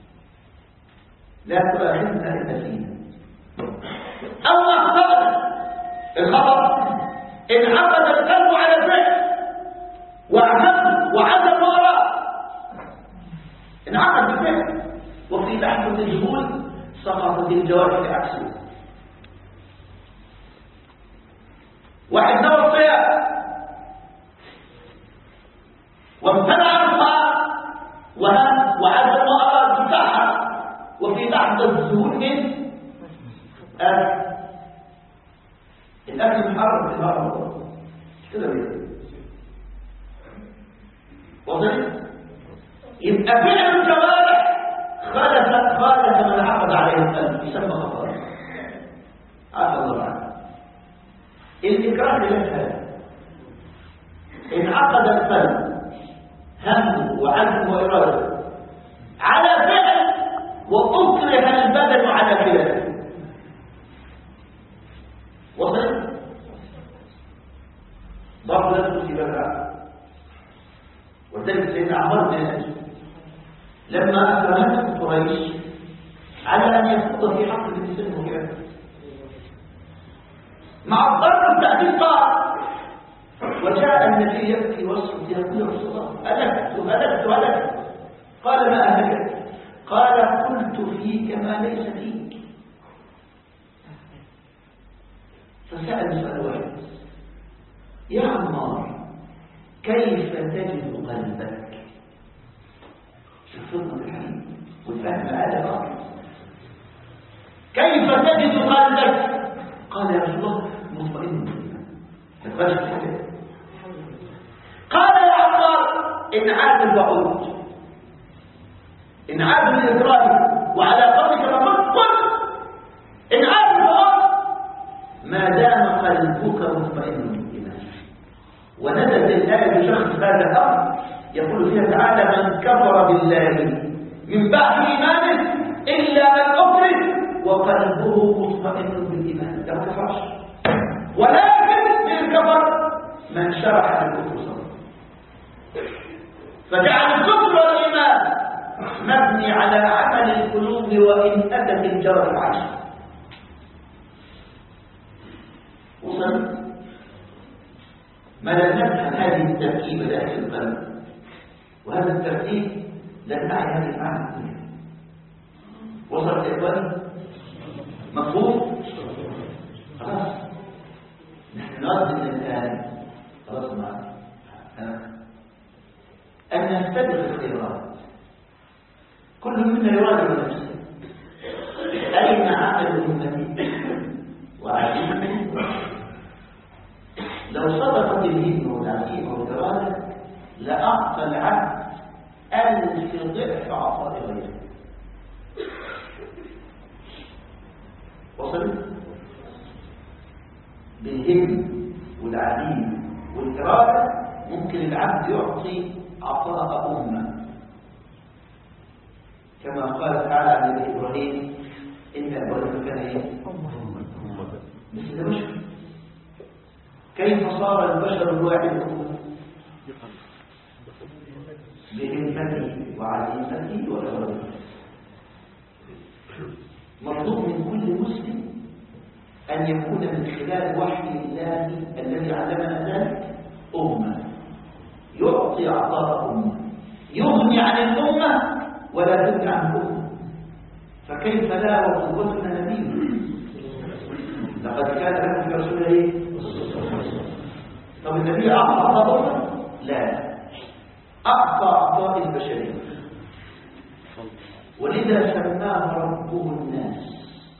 B: لا تؤاخذنا إن نسينا أو أخطأنا. الخطأ انعقد القلب على فعل وعزم وأراد، انعقد بالفعل، وفي لحظة الجهول سقطت الجوارح عكسه. واحد نوى الصيام وامتنع الصلاة وهم وعزم وأراد بتاعها، وفي لحظة الجهول من الأكل محرم في نهار كده بيه وضعت. يبقى فعل الجوارح خالف من عقد عليه القلب، يسمى خطأ. عافى الله عنه. الإكراه لله انعقد القلب هم وعزم وإرادة على فعل وأكره البدن على فعل. وصلت؟ ضرب نفسه في بلع. وذلك سيدنا عمر بن العاص لما أكرمته قريش على أن يفوض في حق الإنسان وكذا مع الضرب التأديب قال: وجاء النبي يبكي وصف يقول الصلاة: هلكت. قال: ما أهلكت؟ قال: قلت فيك ما ليس فيك. فسأل سؤال واحد: يا عمار، كيف تجد قلبك؟ شوف فضل الحديث والفهم هذا. كيف تجد قلبك؟ قال: يا رسول الله مطمئن بالإيمان. قال: يا عمار، إن عاد الوعود، إن عاد الإدراك وعلى قولك فقل إن عاد الوعود ما دام قلبك مطمئن بالإيمان. ونزلت الآية بشخص هذا الأمر يقول فيها تعالى: من كفر بالله من بعد إيمانه إلا من أكره وقلبه مطمئن بالإيمان. ده ما كفرش، ولكن من كفر من شرح الكفر صدره، فجعل الكفر والإيمان مبني على عمل القلوب وإن أتت الجرى العشر. وصلت؟ ما لم نفهم هذه التركيبة لأهل القلب، وهذا الترتيب لن نعي هذه المعنى كلها. وصلت يا إخواني؟ مفهوم؟ خلاص نحن نرد من الآن خلاص أن نستبق الخيرات كل منا يراجع نفسه، أين عمل أمتي وعزيمتي؟ لو صدقت الهمة والعزيمة والإرادة لأعطى العبد 1000 ضعف عطاء غيره. وصلت؟ بالهمة والعزيمة والإرادة ممكن العبد يعطي عطاء أمة، كما قال تعالى عن نبي إبراهيم إن إبراهيم كان إيه؟ مثل البشر. كيف صار البشر الواحد بهمته وعزيمته وإرادته؟ مطلوب من كل مسلم أن يكون من خلال وحي الله الذي علمنا ذلك أمة، يعطي عطاء أمة، يغني عن الأمة ولا تغني عن الأمة. فكيف لا وقوتنا نبي؟ لقد كان لكم في رسول الله. طب النبي أعطى عطاء أمة؟ لا، أعطى عطاء البشرية، ولذا سماه ربه الناس.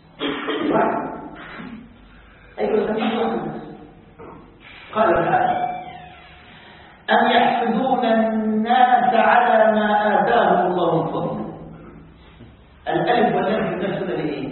B: أيوة سماه ربه الناس. قال تعالى أم يحسدون الناس على ما آتاهم الله من فضله. الألف واللام في الناس لإيه؟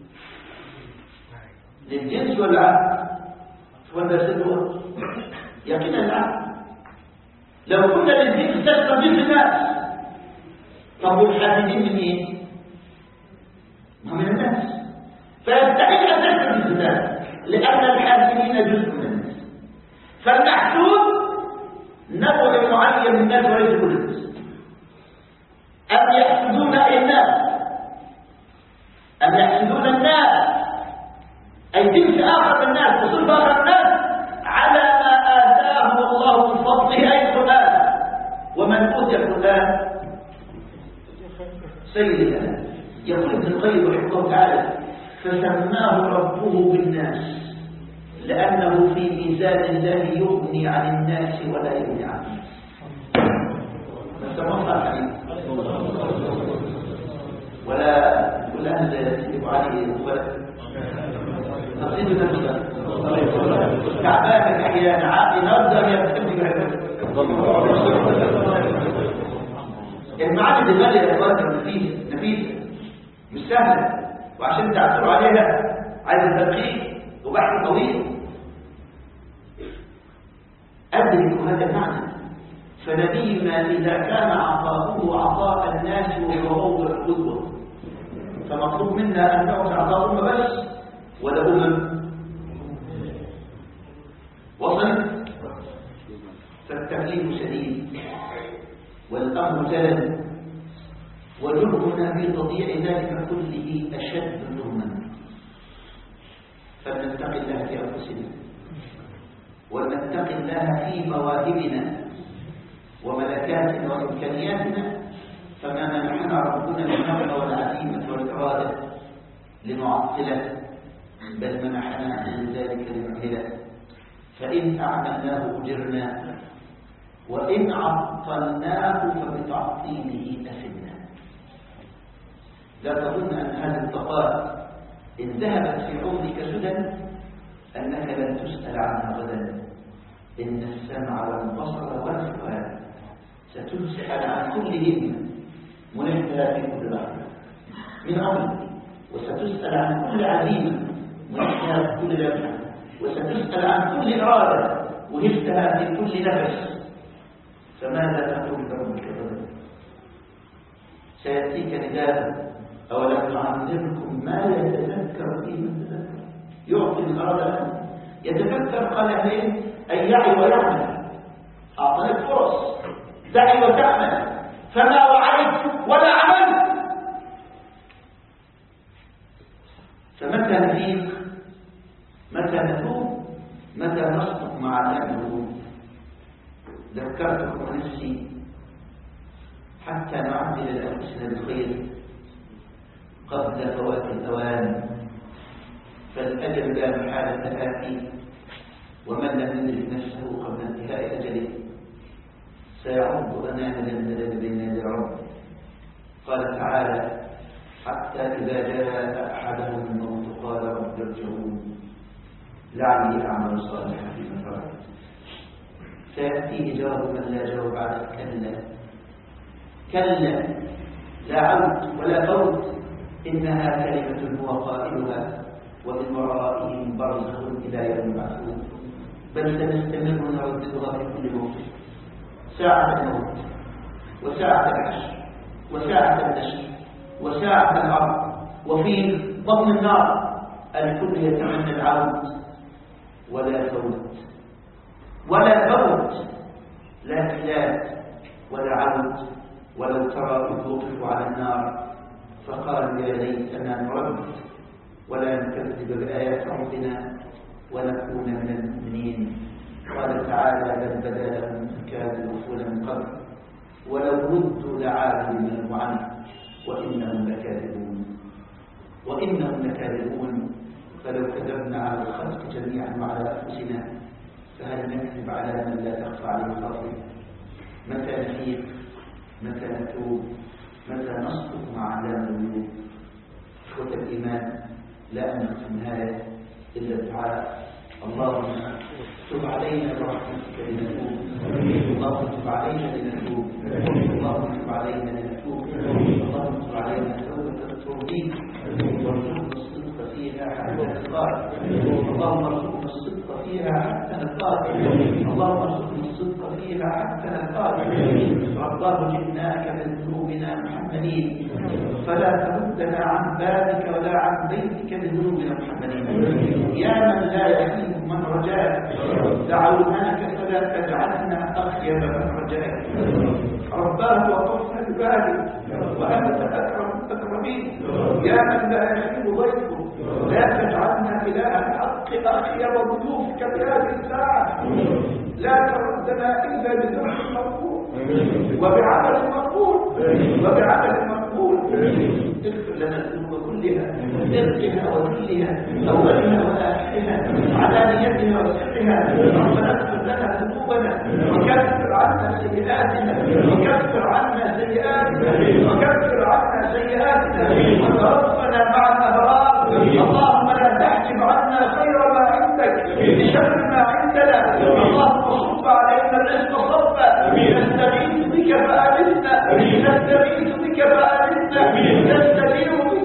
B: للجنس والعبد ولا سلوى؟ يقين العبد. لو كنا للجنس تستضيف الناس، طب والحاسدين من ايه؟ ما من الناس، فيستحيل ان تستضيف الناس لان الحاسدين جزء من الناس. فالمحسود نوع معين من الناس وليس كل الناس. أم يحسدون الناس، أم يحسدون الناس أي جنس آخر من الناس وصنف آخر من الناس على ما آتاهم الله من فضله أي القرآن. ومن أوتي القرآن سيد الأنام. يقول ابن القيم رحمه الله تعالى فسماه ربه بالناس لأنه في ميزان الله يغني عن الناس ولا يغني عن الناس. فسماه الحديث ولا يجب عليه ولا نصيب نفسه تعبانك أحيانا عاقل نرجع يبتدي بعبادة المعاني الغالية يا إخواني نفيسة مش سهلة، وعشان تعثروا عليها عايز تدقيق وبحث طويل. أدركوا هذا المعنى. فنبينا إذا كان عطاؤه عطاء الناس وهو موضع القدوة، فمطلوب منا أن نعطي عطاء أمة بس ولا أمم. وصلت؟ فالتكليف شديد والأمر جلل، وجرمنا في تضييع ذلك كله أشد جرما. فلنتق الله في أنفسنا ولنتق الله في مواهبنا وملكاتنا وإمكانياتنا، فما منحنا ربنا النعمة والعزيمة والإرادة لنعطله، بل منحنا من ذلك لنعهله. فإن أعملناه أجرنا وإن عطلناه فبتعطيله أثمنا. لا تظن أن هذه الطاقات إن ذهبت في عمرك سدى أنك لن تسأل عنها غدا. إن السمع والبصر والفؤاد ستسأل عن كل همة منحتها في كل لحظة من عمرك، وستسأل عن كل عزيمة منحتها في كل لمحة، وستسأل عن كل إرادة وهفتها في كل نفس. فماذا تقول لربك غدا؟ سيأتيك نداء أولم نعلمكم ما يتذكر فيه من تذكر. يعطي الإرادة يتذكر قال أهلين أن يعي ويعمل. أعطيك فرص دعي وتعمل، فما وعيت ولا عملت. فمتى نفيق؟ متى نتوب؟ متى نصدق مع الله؟ ذكرتكم نفسي حتى نعدل لأنفسنا بالخير قبل فوات الأوان، فالأجل لا محالة آتي، ومن لم يدرك نفسه قبل انتهاء أجله سيعود أمام الجلال بين يدي ربه قال تعالى: حتى إذا جاء أحدهم الموت قال رب ارجعون لعلي أعمل صالحا فيما تركت. سيأتيه جواب من لا جواب عليه: كلا كلا لا عود ولا فوت، إنها كلمة هو قائلها ومن ورائهم برزخ إلى يوم يبعثون. بل سنستمر نرددها في كل موت، ساعة الموت وساعة الحشر وساعة النشر وساعة العرض وفي بطن النار. الكل يتمنى العود ولا فوت ولا فوت، لا خلاف ولا عود. ولو ترى إذ وقفوا على النار فقالوا يا ليتنا نرد ولا نكذب بآيات ربنا ونكون من المؤمنين. قال تعالى: بل بدا لهم ما كانوا يخفون من قبل ولو ردوا لعادوا منه عنه وإنهم لكاذبون. فلو كذبنا على الخلق جميعا وعلى أنفسنا فهل نكذب على من لا تخفى عليه خافية؟ متى نفيق؟ متى نتوب؟ متى نصدق مع علام الغيوب؟ إخوة الإيمان، لا أملك في النهاية إلا الدعاء: اللهم تب علينا برحمتك لنتوب، اللهم تب علينا لنتوب، اللهم تب علينا لنتوب، اللهم تب علينا توبة التوبين، وارزقنا الصدق فيها حتى نلقاك، اللهم ارزقنا الصدق فيها حتى نلقاك، اللهم ارزقنا الصدق فيها حتى نلقاك. رباه جئناك بذنوبنا محملين، فلا تردنا عن بابك ولا عن بيتك بذنوبنا محملين. يا من لا يحيي من رجاك، دعوناك فلا تجعلنا أخيب من رجاك. رباه وطفنا ببابك وأنت أكرم الأكرمين. يا من لا يحيي ضيفه، لا تجعلنا إله الحق أخيب ضيوفك بهذه الساعة. لا تردنا إلا بذنب مقبول وبعمل مقبول اغفر لنا الذنوب كلها، دقها وكلها، أولها وآخرها، علانيتها وسرها. ربنا اغفر لنا ذنوبنا وكفر عنا سيئاتنا وتوفنا مع الأبرار. اللهم لا تحجب عنا خير ما عندك بشر ما عندنا. اللهم صب علينا الرزق صبا، نستغيث بك فأجلنا، نستغيث بك فأجلنا، نستغيث بك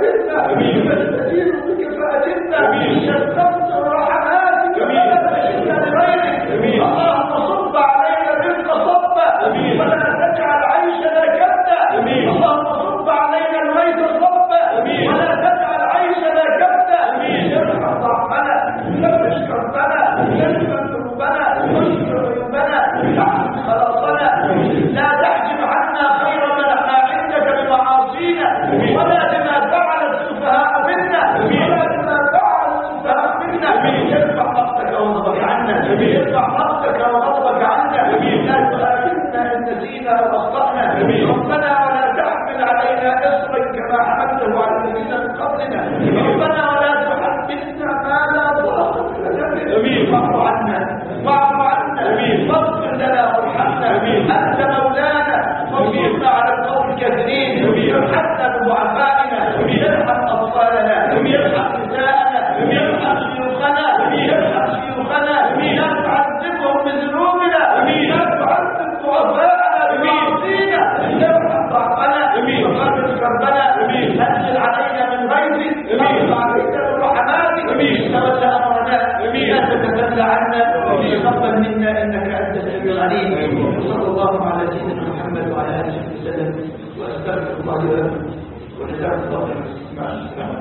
B: فأجلنا. شتمت رحماتك فلا تشد لغيرك. اللهم صب علينا الرزق صبا ولا تجعل عيشنا كبدا. اللهم صب علينا الغيث صبا ولا تجعل عيشنا كبدا. ارحم ضعفنا، فرج كربنا، يشفى ذنوبنا، واشفى عيوبنا، احسن خلاصنا. لا تحجب عنا خير ما عندك بمعاصينا ولا بما فعل السفهاء منا. ارفع نفسك وغضبك عنا، لا تؤاخذنا إن نسينا أو أخطأنا. ربنا ولا تحمل علينا إصرا كما حملته على الذين من قبلنا. ربنا ولا تحملنا ما لا طاقة لنا به. واعف عنا واغفر لنا وارحمنا. أنت مولانا فانصرنا على القوم الكافرين. ارحمنا بضعفائنا، ارحم أطفالنا، ارحم نساءنا، ارحم شيوخنا، لا تعذبهم بذنوبنا، لا تعذب ضعفاءنا بمعاصينا. ارحم ضعفنا وفرج كربنا، انزل علينا من غيظك، ارفع علينا من رحماتك، تولى امرنا، لا تتخلى عنا، تقبل منا انك انت السميع العليم. وصلى الله على سيدنا محمد وعلى اله وسلم، واستغفر الله لكم ولجزاكم الله خيرا.